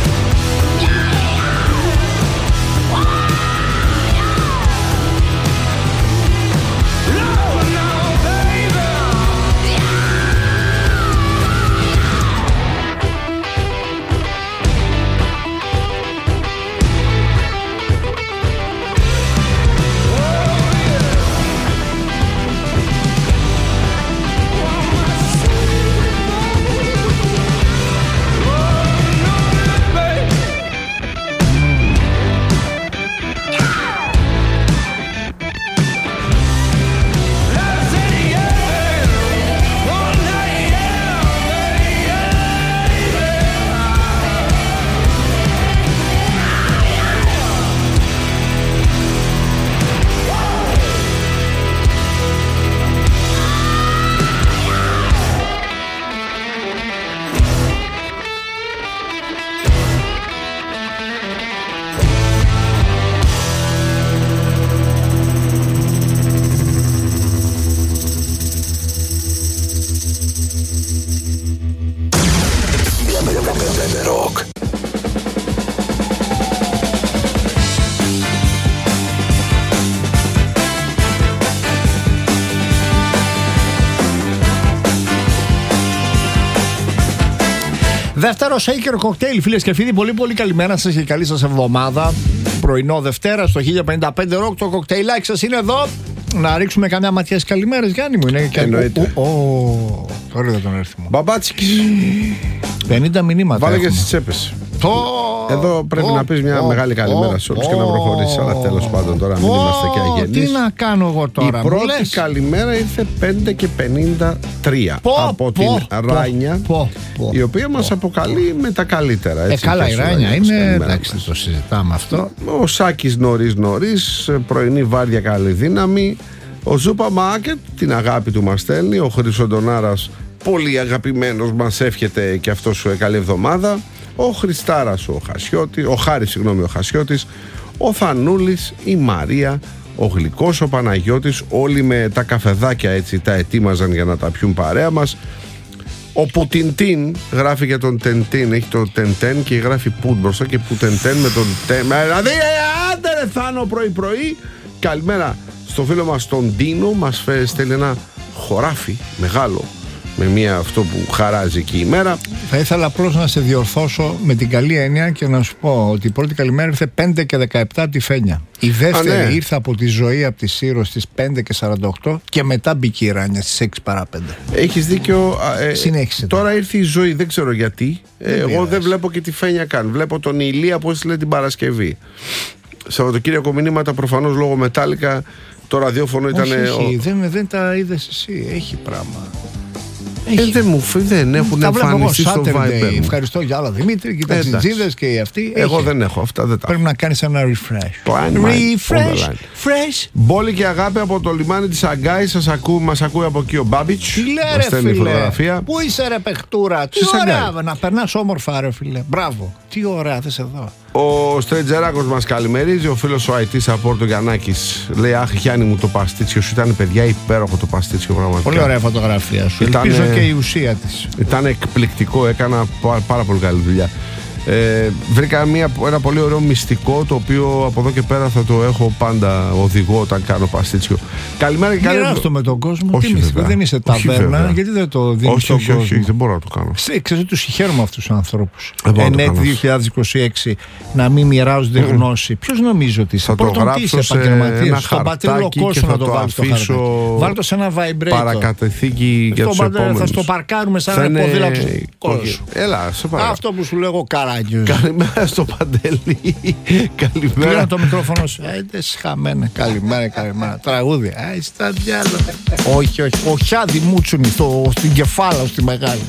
[SPEAKER 1] Δεύτερο shaker cocktail, φίλες και φίλοι. Πολύ πολύ καλημέρα σας και καλή σας εβδομάδα. Πρωινό Δευτέρα στο 1055 Rock. Το κοκτέιλάκι σας είναι εδώ. Να ρίξουμε καμιά ματιά στις καλημέρες, Γιάννη μου. Είναι και
[SPEAKER 2] εννοείται.
[SPEAKER 1] Τώρα είδα τον αριθμό.
[SPEAKER 2] Μπαμπάτσικης.
[SPEAKER 1] 50 μηνύματα.
[SPEAKER 2] Βάλε και στις τσέπες. Εδώ πρέπει να πεις μια μεγάλη καλημέρα σε όλους και να προχωρήσεις. Αλλά τέλος πάντων τώρα μην είμαστε και αγενείς.
[SPEAKER 1] Τι να κάνω εγώ τώρα.
[SPEAKER 2] Η πρώτη καλημέρα ήρθε 5:53 από την Ράνια, η οποία μας αποκαλεί με τα καλύτερα.
[SPEAKER 1] Καλά, η Ράνια είναι. Εντάξει, το συζητάμε αυτό.
[SPEAKER 2] Ο Σάκης νωρίς, πρωινή βάρδια καλή δύναμη. Ο Ζούπα Μάκετ την αγάπη του μας στέλνει. Ο Χρυσοντονάρας πολύ αγαπημένος μας εύχεται και αυτός καλή εβδομάδα. Ο Χριστάρας ο Χασιώτης, ο Θανούλης, η Μαρία, ο Γλυκός, ο Παναγιώτης, όλοι με τα καφεδάκια έτσι τα ετοίμαζαν για να τα πιούν παρέα μας. Ο Πουτιντίν γράφει για τον Τεντίν, έχει το Τεντέν και γράφει Πουτ μπροστά και Πουτεντέν με τον Τεν. Δηλαδή, άντε ρε Θάνο πρωί-πρωί. Καλημέρα στο φίλο μας τον Ντίνο, μας στέλνει ένα χωράφι μεγάλο με μία αυτό που χαράζει εκεί η μέρα.
[SPEAKER 1] Θα ήθελα απλώς να σε διορθώσω με την καλή έννοια και να σου πω ότι η πρώτη καλημέρα ήρθε 5 και 17 από τη Φένια. Η δεύτερη ήρθε από τη Ζωή από τη Σύρο στις 5 και 48 και μετά μπήκε η Ράνια στις 6 παρά 5.
[SPEAKER 2] Έχεις δίκιο.
[SPEAKER 1] Συνέχισε.
[SPEAKER 2] Τώρα ήρθε η Ζωή, δεν ξέρω γιατί. Εγώ δεν βλέπω και τη Φένια καν. Βλέπω τον Ηλία που έστειλε την Παρασκευή. Σαββατοκύριακο μηνύματα προφανώς λόγω Μετάλλικα. Το ραδιόφωνο ήταν.
[SPEAKER 1] Όχι, δεν τα είδες εσύ. Έχει πράγμα.
[SPEAKER 2] Δεν έχουν εμφανιστεί στο Viber.
[SPEAKER 1] Ευχαριστώ για άλλα Δημήτρη και τα τζιτζίδες και αυτοί.
[SPEAKER 2] Εγώ δεν έχω αυτά. Δεν τα
[SPEAKER 1] πρέπει να κάνεις ένα refresh. Fresh.
[SPEAKER 2] Μπόλη και αγάπη από το λιμάνι της Αγκάης. Μας ακούει από εκεί ο Μπάμπιτς.
[SPEAKER 1] Τι λέει ρε φίλε. Πού είσαι ρε παιχτούρα. Τι ωραία να περνάς όμορφα ρε φίλε. Μπράβο. Τι ωραία θες εδώ.
[SPEAKER 2] Ο Στρετζεράκος μας καλημερίζει. Ο φίλος ο IT Support ο Γιαννάκης λέει: αχ, Γιάννη μου, το παστίτσιο σου ήταν παιδιά υπέροχο το παστίτσιο πραγματικά.
[SPEAKER 1] Πολύ ωραία φωτογραφία σου. Ελπίζω και η ουσία της.
[SPEAKER 2] Ήταν εκπληκτικό, έκανα πάρα πολύ καλή δουλειά. Βρήκα ένα πολύ ωραίο μυστικό το οποίο από εδώ και πέρα θα το έχω πάντα οδηγό όταν κάνω παστίτσιο. Καλημέρα και καλή.
[SPEAKER 1] Μοιράσου το με τον κόσμο. Τι μυστικό, δεν είσαι ταβέρνα, γιατί δεν το δίνεις στον κόσμο.
[SPEAKER 2] Όχι, δεν μπορώ να το κάνω.
[SPEAKER 1] Ξέρεις ότι τους συγχαίρουμε αυτούς τους ανθρώπους. ΕΝΕΤ 2026 να μην μοιράζονται γνώση. Ποιος νομίζει ότι είσαι? Πρώτον, τι είσαι επαγγελματίας? Στον πατρίλο κόσμο να το βάλεις στο χαρτάκι. Βάλ' το σε ένα vibrator.
[SPEAKER 2] Παρακατεθήκη για τους επόμενους.
[SPEAKER 1] Θα στο παρκάρουμε σαν ένα ποδήλατο κόσμο.
[SPEAKER 2] Έλα, σε παρακαλώ.
[SPEAKER 1] Αυτό που σου λέω εγώ Καράγιος.
[SPEAKER 2] Καλημέρα στο Παντελή. Καλημέρα.
[SPEAKER 1] Κλείνω το μικρόφωνο σου. Χαμένε. Καλημέρα. Τραγούδι. Στα διάλογα. Όχι. Ο Χιάδη Μούτσουνη στην κεφάλα, στη μεγάλη.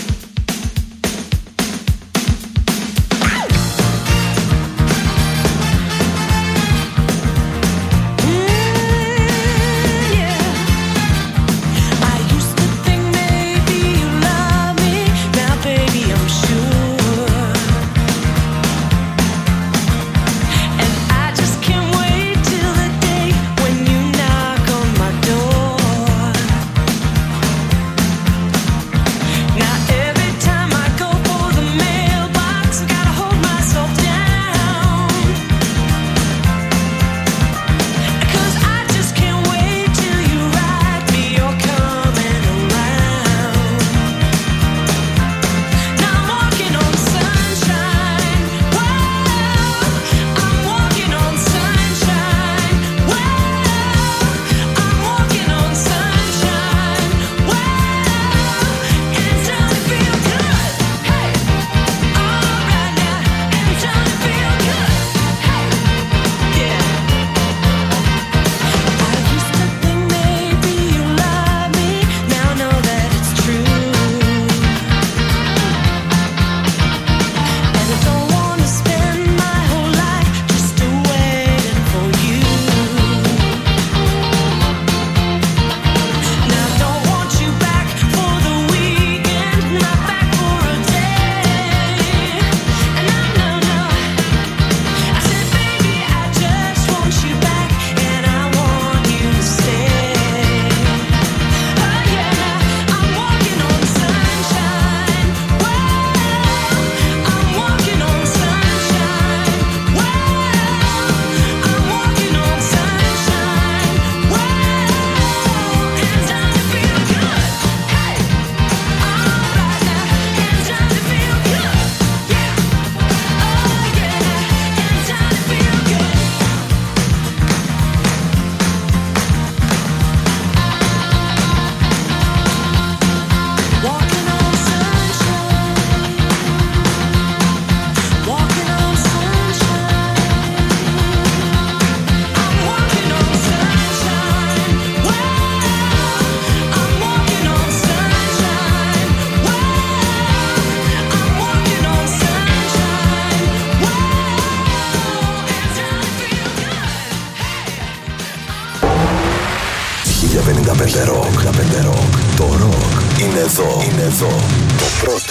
[SPEAKER 3] Το ροκ είναι εδώ. Το πρώτο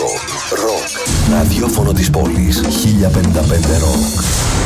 [SPEAKER 3] ροκ ραδιόφωνο της πόλης. 1055 ροκ.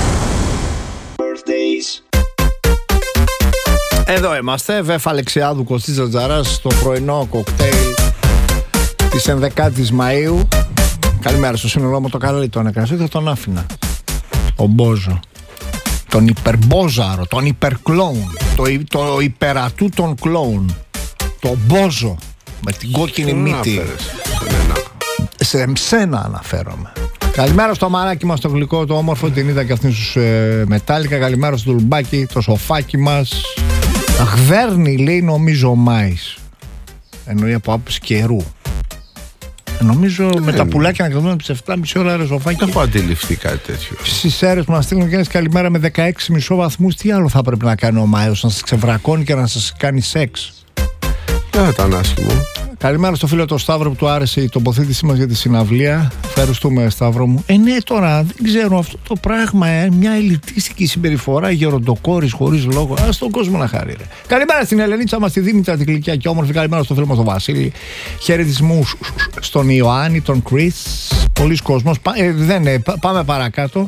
[SPEAKER 1] Εδώ είμαστε, Βέφα Αλεξιάδου, Κωστής Τζατζαράς, στο πρωινό κοκτέιλ της 11ης Μαΐου. Καλημέρα στο σύνολό μου, το καλή τον έκανα, θα τον άφηνα. Ο Μπόζο, τον υπερμπόζαρο, τον υπερκλόουν, το υπερατού των κλόουν, το Μπόζο. Με την κόκκινη μύτη.
[SPEAKER 2] Σε
[SPEAKER 1] σένα αναφέρομαι. Καλημέρα στο μαράκι μας το γλυκό, το όμορφο. Την είδα και αυτήν στους Μετάλλικα. Καλημέρα στο Τουλμπάκι, το σοφάκι μας. Γδέρνει, λέει, νομίζω ο Μάης. Εννοεί από άποψη καιρού. Νομίζω με τα πουλάκια να κρατούμε τις 7,5 ώρα ρε σοφάκι.
[SPEAKER 2] Δεν έχω αντιληφθεί κάτι τέτοιο.
[SPEAKER 1] Στις αίρες που μας στείλουν και καλημέρα με 16,5 βαθμούς. Τι άλλο θα πρέπει να κάνει ο Μάιος? Να σας ξεβρακώνει και να σας κάνει σεξ?
[SPEAKER 2] Δεν ήταν άσχημο.
[SPEAKER 1] Καλημέρα στο φίλο το Σταύρο που του άρεσε η τοποθέτησή μας για τη συναυλία. Ευχαριστούμε, Σταύρο μου. Ναι, τώρα δεν ξέρω αυτό το πράγμα. Μια ελιτίστικη συμπεριφορά γεροντοκόρης χωρίς λόγο. Ας τον κόσμο να χάρει. Ρε. Καλημέρα στην Ελενίτσα μας, τη Δήμητρα, την γλυκιά και όμορφη. Καλημέρα στο φίλο μας τον Βασίλη. Χαιρετισμούς στον Ιωάννη, τον Chris. Πολλοί κόσμος. Πάμε παρακάτω.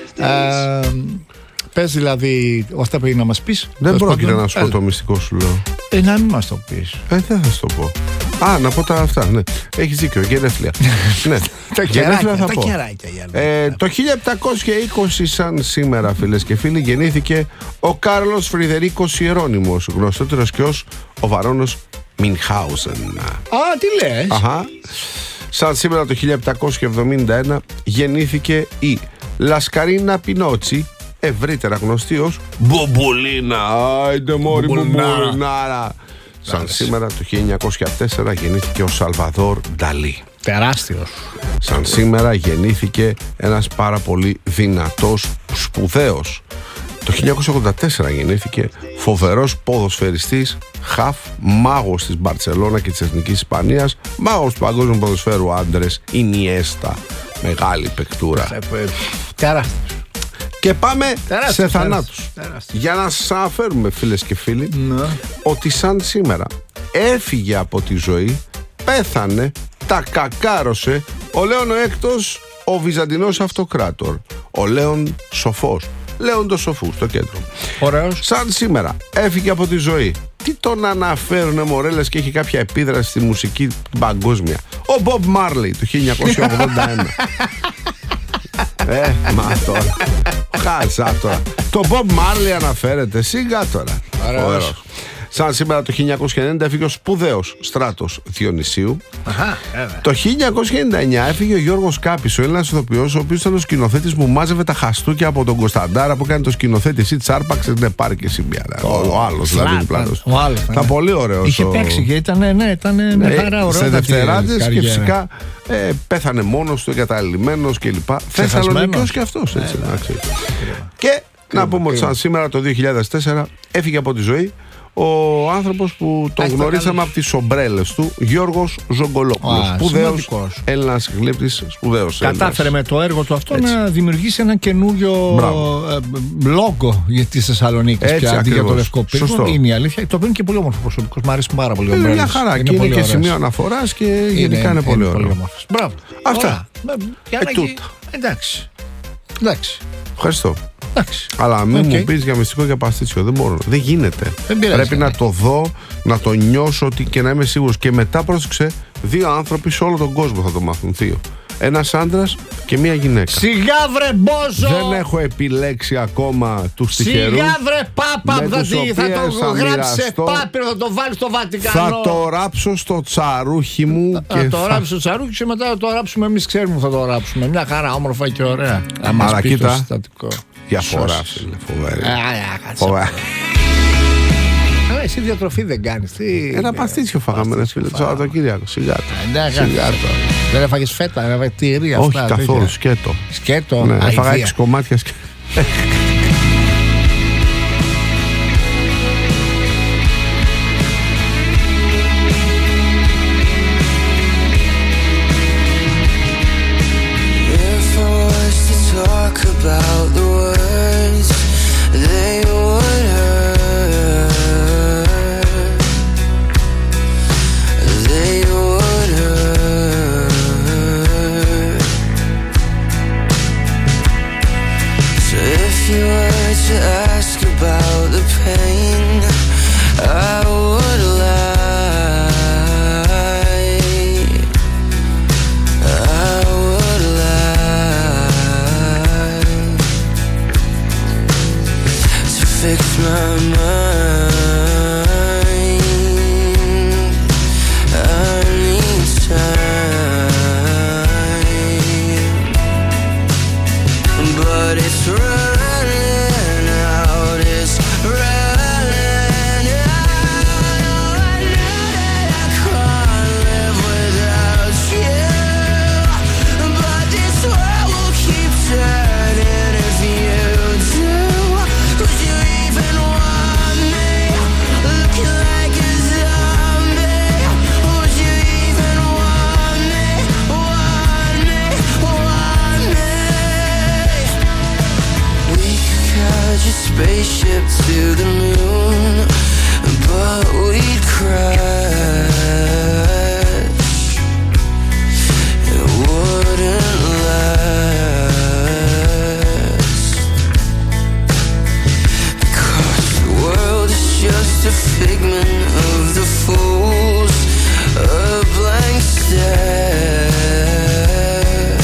[SPEAKER 1] Πες δηλαδή αυτά που να μας πεις.
[SPEAKER 2] Δεν πρόκειται να σου πω το μυστικό σου λέω.
[SPEAKER 1] Να μην μας το πεις.
[SPEAKER 2] Δεν θα σου το πω. Να πω τα αυτά. Ναι. Έχεις δίκιο. Γενέθλια. Ναι.
[SPEAKER 1] Τα κεράκια.
[SPEAKER 2] Το 1720 σαν σήμερα, φίλες και φίλοι, γεννήθηκε ο Κάρλος Φριδερίκος Ιερώνυμος, γνωστότερος και ως ο Βαρώνος Μινχάουζεν.
[SPEAKER 1] Τι λες?
[SPEAKER 2] Σαν σήμερα το 1771 γεννήθηκε η Λασκαρίνα Πινότσι, ευρύτερα γνωστή ως Μπομπολίνα. Άιντε μόρι Μπομπολινάρα. Σαν σήμερα το 1904 γεννήθηκε ο Σαλβαδόρ Νταλί.
[SPEAKER 1] Τεράστιος.
[SPEAKER 2] Σαν σήμερα γεννήθηκε ένας πάρα πολύ δυνατός σπουδαίος. Το 1984 γεννήθηκε φοβερός ποδοσφαιριστής, χαφ, μάγος της Μπαρτσελώνα και της Εθνικής Ισπανίας, μάγος του παγκόσμιου ποδοσφαίρου, Άντρες Ινιέστα. Μεγάλη παικτούρα.
[SPEAKER 1] Τεράστιος.
[SPEAKER 2] Και πάμε σε θανάτους. Για να σας αναφέρουμε, φίλες και φίλοι, ότι σαν σήμερα έφυγε από τη ζωή, πέθανε, τα κακάρωσε ο Λέων ο Έκτος, ο Βυζαντινός αυτοκράτορ, ο Λέων Σοφός, Λέοντος Σοφού στο κέντρο.
[SPEAKER 1] Ωραίος.
[SPEAKER 2] Σαν σήμερα έφυγε από τη ζωή. Τι τον αναφέρουνε μορέλες και έχει κάποια επίδραση στη μουσική παγκόσμια? Ο Μπομπ Μάρλεϊ το 1981. Μα τώρα. Χάζα τώρα. Το Bob Marley αναφέρεται. Σιγά τώρα. Ωραίος. Σαν σήμερα το 1990 έφυγε ο σπουδαίος Στράτος Διονυσίου. Το 1999 έφυγε ο Γιώργος Κάπης, ο Έλληνας ηθοποιός, ο οποίος ήταν ο σκηνοθέτης που μάζευε τα χαστούκια από τον Κωνσταντάρα που έκανε το σκηνοθέτη ή τσάρπαξε την πάρει και συμπιάρα. Ο άλλος δηλαδή. Ήταν πολύ ωραίος.
[SPEAKER 1] Είχε παίξει και ήταν μια χαρά ωραίο.
[SPEAKER 2] Σε Δευτεράτες και φυσικά πέθανε μόνος του, εγκαταλειμμένος κλπ. Θεσσαλονικιός και αυτός. Και να πούμε ότι σαν σήμερα το 2004 έφυγε από τη ζωή ο άνθρωπος που τον γνωρίσαμε από τις ομπρέλες του, Γιώργος Ζογκολόπουλος. Σπουδαίος Έλληνας γλύπτης, σπουδαίος.
[SPEAKER 1] Κατάφερε με το έργο του αυτό να δημιουργήσει ένα καινούριο λόγο για τη Θεσσαλονίκη και αντί για το Λευκοπύργο. Είναι η αλήθεια. Το οποίο είναι και πολύ όμορφο προσωπικός. Μ' αρέσει πάρα πολύ.
[SPEAKER 2] Είναι μια χαρά και είναι και σημείο αναφοράς και γενικά είναι πολύ ωραίο.
[SPEAKER 1] Μπράβο.
[SPEAKER 2] Αυτά.
[SPEAKER 1] Εντάξει.
[SPEAKER 2] Ευχαριστώ. Αλλά μην μου πεις για μυστικό και παστίτσιο. Δεν μπορώ. Δεν γίνεται. Πρέπει να το δω, να το νιώσω και να είμαι σίγουρος. Και μετά πρόσεξε, 2 άνθρωποι σε όλο τον κόσμο θα το μάθουν. 2. Ένας άντρας και μία γυναίκα.
[SPEAKER 1] Σιγά βρε Μπόζο!
[SPEAKER 2] Δεν έχω επιλέξει ακόμα τους τυχερούς.
[SPEAKER 1] Σιγά βρε Πάπα! Θα το γράψει σε πάπυρο, θα το βάλει στο Βατικανό.
[SPEAKER 2] Θα το ράψω στο τσαρούχι μου.
[SPEAKER 1] Θα το ράψω στο τσαρούχι και μετά θα το ράψουμε εμείς. Ξέρουμε που θα το ράψουμε. Μια χαρά, όμορφα και ωραία.
[SPEAKER 2] Αλλά κοίτα, διαφορά, φίλε, φοβερά.
[SPEAKER 1] Αλλά εσύ διατροφή δεν κάνεις.
[SPEAKER 2] Ένα παστίτσιο φάγαμε, ρε φίλε, το Σαββατοκύριακο. Σιγά.
[SPEAKER 1] Δεν έφαγες φέτα, έφαγες τυρί.
[SPEAKER 2] Όχι καθόλου, σκέτο.
[SPEAKER 1] Σκέτο,
[SPEAKER 2] έφαγα 6 κομμάτια σκέτο.
[SPEAKER 11] About the words they would hurt, they would hurt. So if you were to ask about the pain, I would lie. I would lie. Fix my mind. spaceship to the moon, but we'd crash. It wouldn't last, because the world is just a figment of the fools, a blank stare.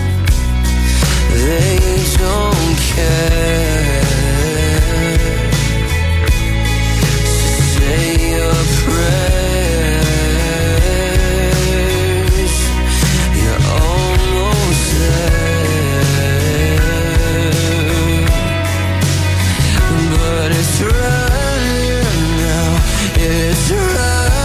[SPEAKER 11] They don't care. So say your prayers. You're almost there, but it's running now. It's running.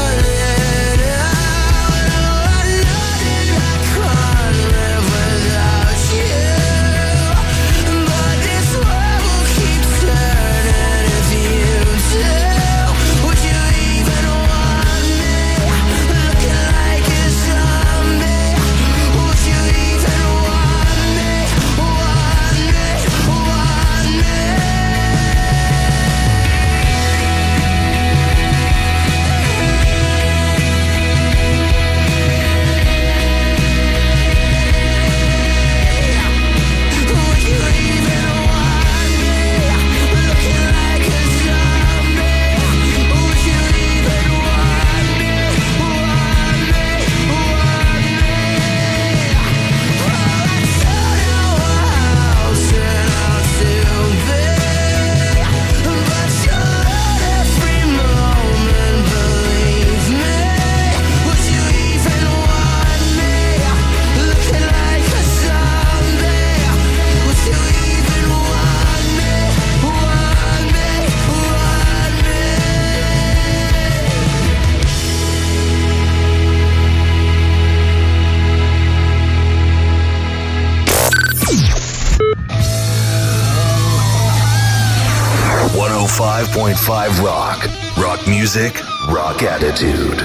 [SPEAKER 12] Rock music, rock attitude.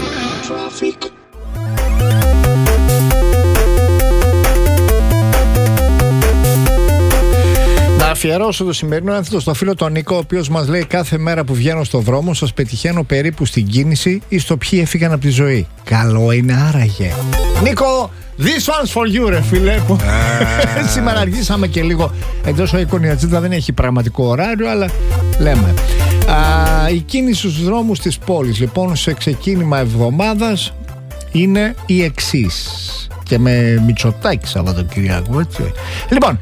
[SPEAKER 1] Να αφιερώσω το σημερινό ένθετο στο φίλο τον Νίκο, ο οποίος μας λέει: κάθε μέρα που βγαίνω στο δρόμο σας πετυχαίνω περίπου στην κίνηση ή στο ποιοι έφυγαν από τη ζωή. Καλό είναι άραγε. Νίκο, this one's for you, ρε φίλε. Σήμερα αργήσαμε και λίγο. Εντός ο Εικονιατζίδα δεν έχει πραγματικό ωράριο, αλλά λέμε. Η κίνηση στους δρόμους της πόλης, λοιπόν, σε ξεκίνημα εβδομάδας είναι η εξής. Και με Μητσοτάκη Σαββατοκυριακό, έτσι. Λοιπόν,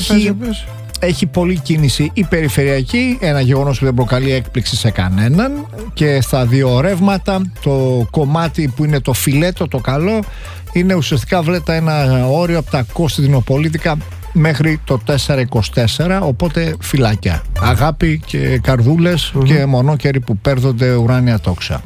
[SPEAKER 1] έχει πολλή κίνηση η περιφερειακή, ένα γεγονός που δεν προκαλεί έκπληξη σε κανέναν, και στα δύο ρεύματα το κομμάτι που είναι το φιλέτο, το καλό, είναι ουσιαστικά, βλέπετε, ένα όριο από τα Κωνσταντινοπολίτικα μέχρι το 424, οπότε φυλάκια, αγάπη και καρδούλες και μονόκεροι που παίρνονται ουράνια τόξα.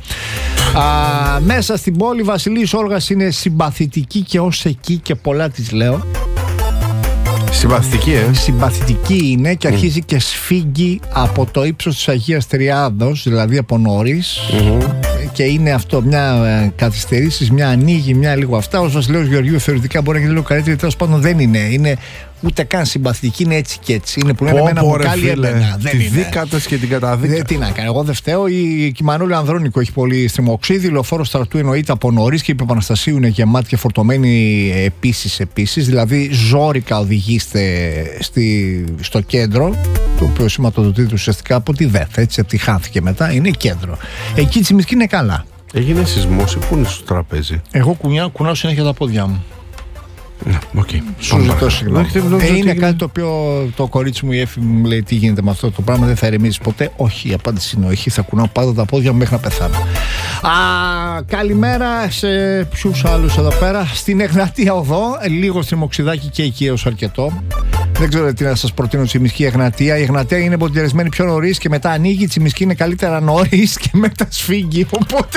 [SPEAKER 1] Μέσα στην πόλη Βασιλής Όλγας είναι συμπαθητική και ως εκεί και πολλά της λέω.
[SPEAKER 2] Συμπαθητική,
[SPEAKER 1] Συμπαθητική είναι και αρχίζει και σφίγγει από το ύψος της Αγίας Τριάδος, δηλαδή από νωρίς. Και είναι αυτό, μια καθυστερήσεις, μια ανοίγει, μια λίγο αυτά. Ο Βασιλέος Γεωργίου θεωρητικά μπορεί να γίνει λίγο καλύτερη, τέλος πάντων δεν είναι. Είναι ούτε καν συμπαθητική, είναι έτσι και έτσι. Είναι που λένε με ένα μπουκάλι έμπαινα.
[SPEAKER 2] Τη δίκατες και την καταδίκα.
[SPEAKER 1] Τι να κάνει, εγώ δεν φταίω. Η Κιμανούλη Ανδρώνικο έχει πολύ στριμοξίδι. Λεωφόρο Στρατού εννοείται από νωρίς και η Παπαναστασίου είναι γεμάτη και φορτωμένη επίσης. Δηλαδή ζόρικα οδηγήστε στο κέντρο, το οποίο σηματοδοτείται ουσιαστικά από τη ΔΕΘ, έτσι, από τη χάθηκε μετά, είναι κέντρο. Εκεί η Τσιμισκή είναι καλά.
[SPEAKER 2] Έγινε σεισμός ή πού είναι στο τραπέζι?
[SPEAKER 1] Εγώ κουνάω συνέχεια τα πόδια μου.
[SPEAKER 2] Okay.
[SPEAKER 1] Σου ζητώ συγγνώμη. Είναι κάτι το οποίο το κορίτσι μου, η Εφη, μου λέει: τι γίνεται με αυτό το πράγμα, δεν θα ηρεμήσεις ποτέ? Όχι, η απάντηση είναι όχι. Θα κουνάω πάντα τα πόδια μου μέχρι να πεθάνω. Καλημέρα σε ποιους άλλους εδώ πέρα. Στην Εγνατία Οδό, λίγο στριμοξιδάκι και οικείως αρκετό. Δεν ξέρω τι να σας προτείνω. Τσιμισκή Εγνατία. Η Εγνατία είναι ποντιαρισμένη πιο νωρίς και μετά ανοίγει. Η Τσιμισκή είναι καλύτερα νωρίς και μετά σφίγγει. Οπότε.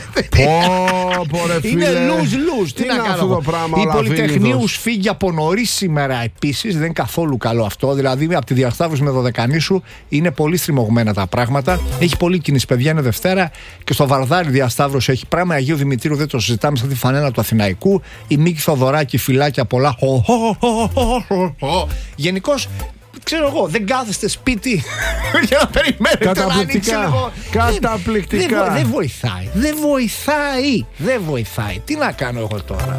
[SPEAKER 1] Είναι lose-lose. Τι να κάνω. Η Πολυτεχνείου σφίγγει από νωρίς σήμερα επίσης. Δεν είναι καθόλου καλό αυτό. Δηλαδή από τη διασταύρωση με Δωδεκανήσου είναι πολύ στριμωγμένα τα πράγματα. Έχει πολύ κίνηση, παιδιά. Είναι Δευτέρα και στο Βαρδάρι διασταύρωση έχει πράγμα. Αγίου Δημητρίου δεν το συζητάμε, σαν τη φανέλα του Αθηναϊκού. Η Μίκη Θοδωράκη, φυλάκια πολλά. Γενικώς ξέρω εγώ, δεν κάθεστε σπίτι για να περιμένετε να ανοίξει λίγο.
[SPEAKER 2] Καταπληκτικά.
[SPEAKER 1] Δεν βοηθάει. Δεν βοηθάει. Τι να κάνω εγώ τώρα.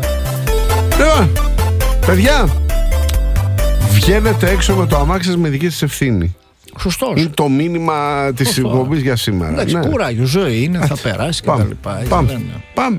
[SPEAKER 2] Παιδιά, βγαίνετε έξω με το αμάξι σας με δική σας ευθύνη.
[SPEAKER 1] Σωστός.
[SPEAKER 2] Είναι το μήνυμα της εκπομπής για σήμερα.
[SPEAKER 1] Εντάξει, κουράγιο, ζωή είναι, θα περάσει και τα λοιπά.
[SPEAKER 2] Πάμε.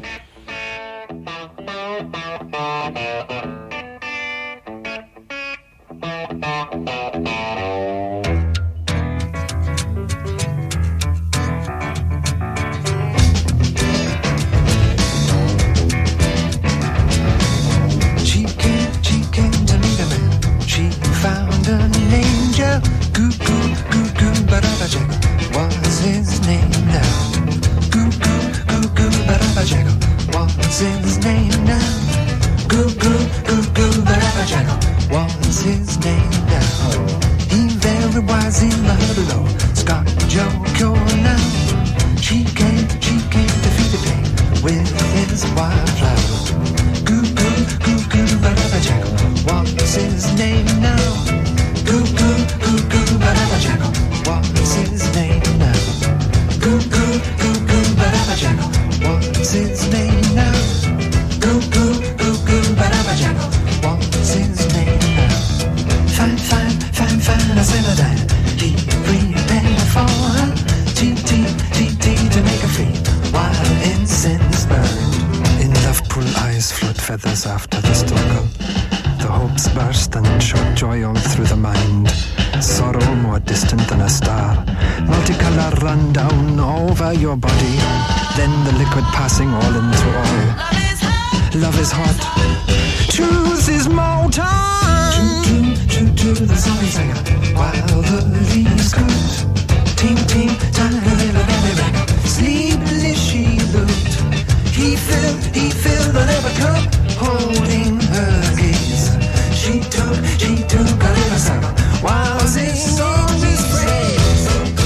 [SPEAKER 4] What's his name now? Goo goo goo goo baraba jago. What's his name now? Goo goo goo goo baraba jago. What's his name now? He's very wise in the below. Scott Joe Cure now. She came to feed the pain with his wildflower. Goo goo goo goo baraba jago. What's his name now? Goo goo goo goo baraba jago. What's his name now? Goo goo goo goo baraba jago. What's his name now? Goo goo goo goo baraba jago. What's his name now? Fine, fine, fine, fine, I said that. He prepared for her. Tea to make her free while incense burned. In love pool eyes float feathers after the struggle. The hopes burst and shot joy all through the mind. Sorrow more distant than a star. Multicolor run down over your body. Then the liquid passing all into oil. Love is hot. Truth is molten. True, the zombie singer. While the leaves could. Ting, tiny little baby rang. Sleepily she looked. He filled the leather cup, holding her gaze. She took a little circle while singing all his praise.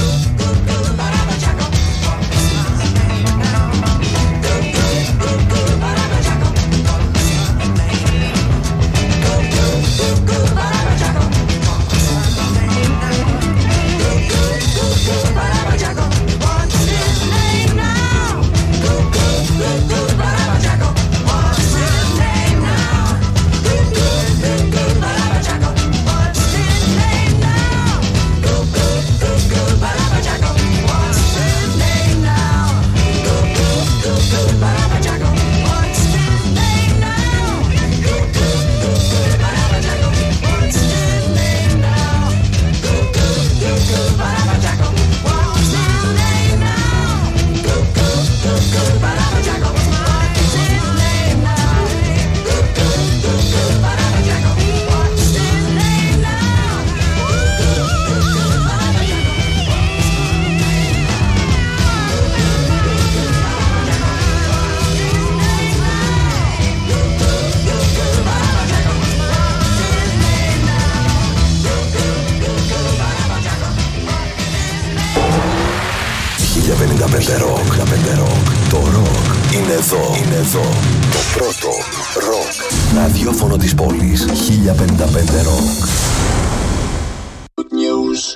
[SPEAKER 12] Είναι εδώ το πρώτο ροκ ραδιόφωνο της πόλης. 1055 ροκ. Good news.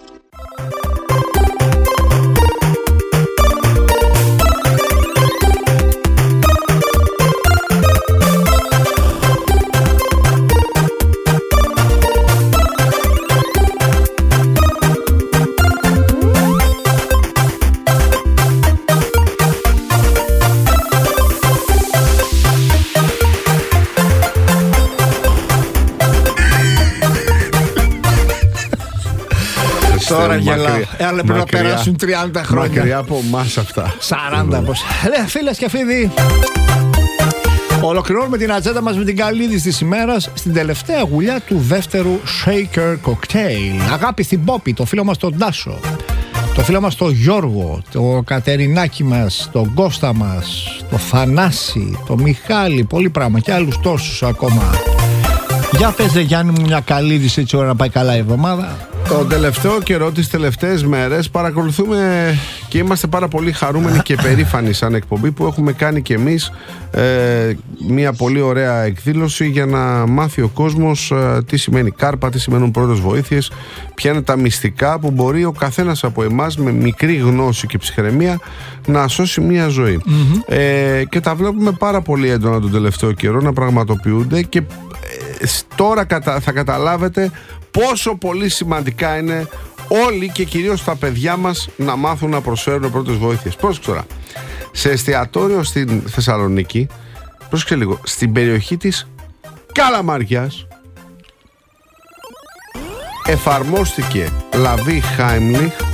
[SPEAKER 1] Τώρα γελάω. Αλλά πρέπει να περάσουν 30 χρόνια.
[SPEAKER 2] Μακριά από εμάς αυτά.
[SPEAKER 1] 40 πως. Φίλες και φίλοι, ολοκληρώνουμε την ατζέντα μας με την καλή είδηση της ημέρας στην τελευταία γουλιά του δεύτερου Shaker Cocktail. Αγάπη στην Πόπη, το φίλο μας τον Τάσο, το φίλο μας τον Γιώργο, το Κατερινάκι μας, τον Κώστα μας, το Θανάση, το Μιχάλη, πολύ πράγμα και άλλους τόσους ακόμα. Για πες, Γιάννη μου, μια καλή είδηση έτσι ώρα να πάει καλά η εβδομάδα.
[SPEAKER 2] Το τελευταίο καιρό, τις τελευταίες μέρες, παρακολουθούμε και είμαστε πάρα πολύ χαρούμενοι και περήφανοι σαν εκπομπή που έχουμε κάνει και εμείς μια πολύ ωραία εκδήλωση για να μάθει ο κόσμος τι σημαίνει κάρπα, τι σημαίνουν πρώτες βοήθειες, ποια είναι τα μυστικά που μπορεί ο καθένας από εμάς με μικρή γνώση και ψυχραιμία να σώσει μια ζωή. Και τα βλέπουμε πάρα πολύ έντονα τον τελευταίο καιρό να πραγματοποιούνται και τώρα θα καταλάβετε πόσο πολύ σημαντικά είναι όλοι και κυρίως τα παιδιά μας να μάθουν να προσφέρουν πρώτες βοήθειες. Πρόσεξε τώρα, σε εστιατόριο στην Θεσσαλονίκη, πρόσεξε λίγο, στην περιοχή της Καλαμαριάς εφαρμόστηκε λαβή Χάιμλιχ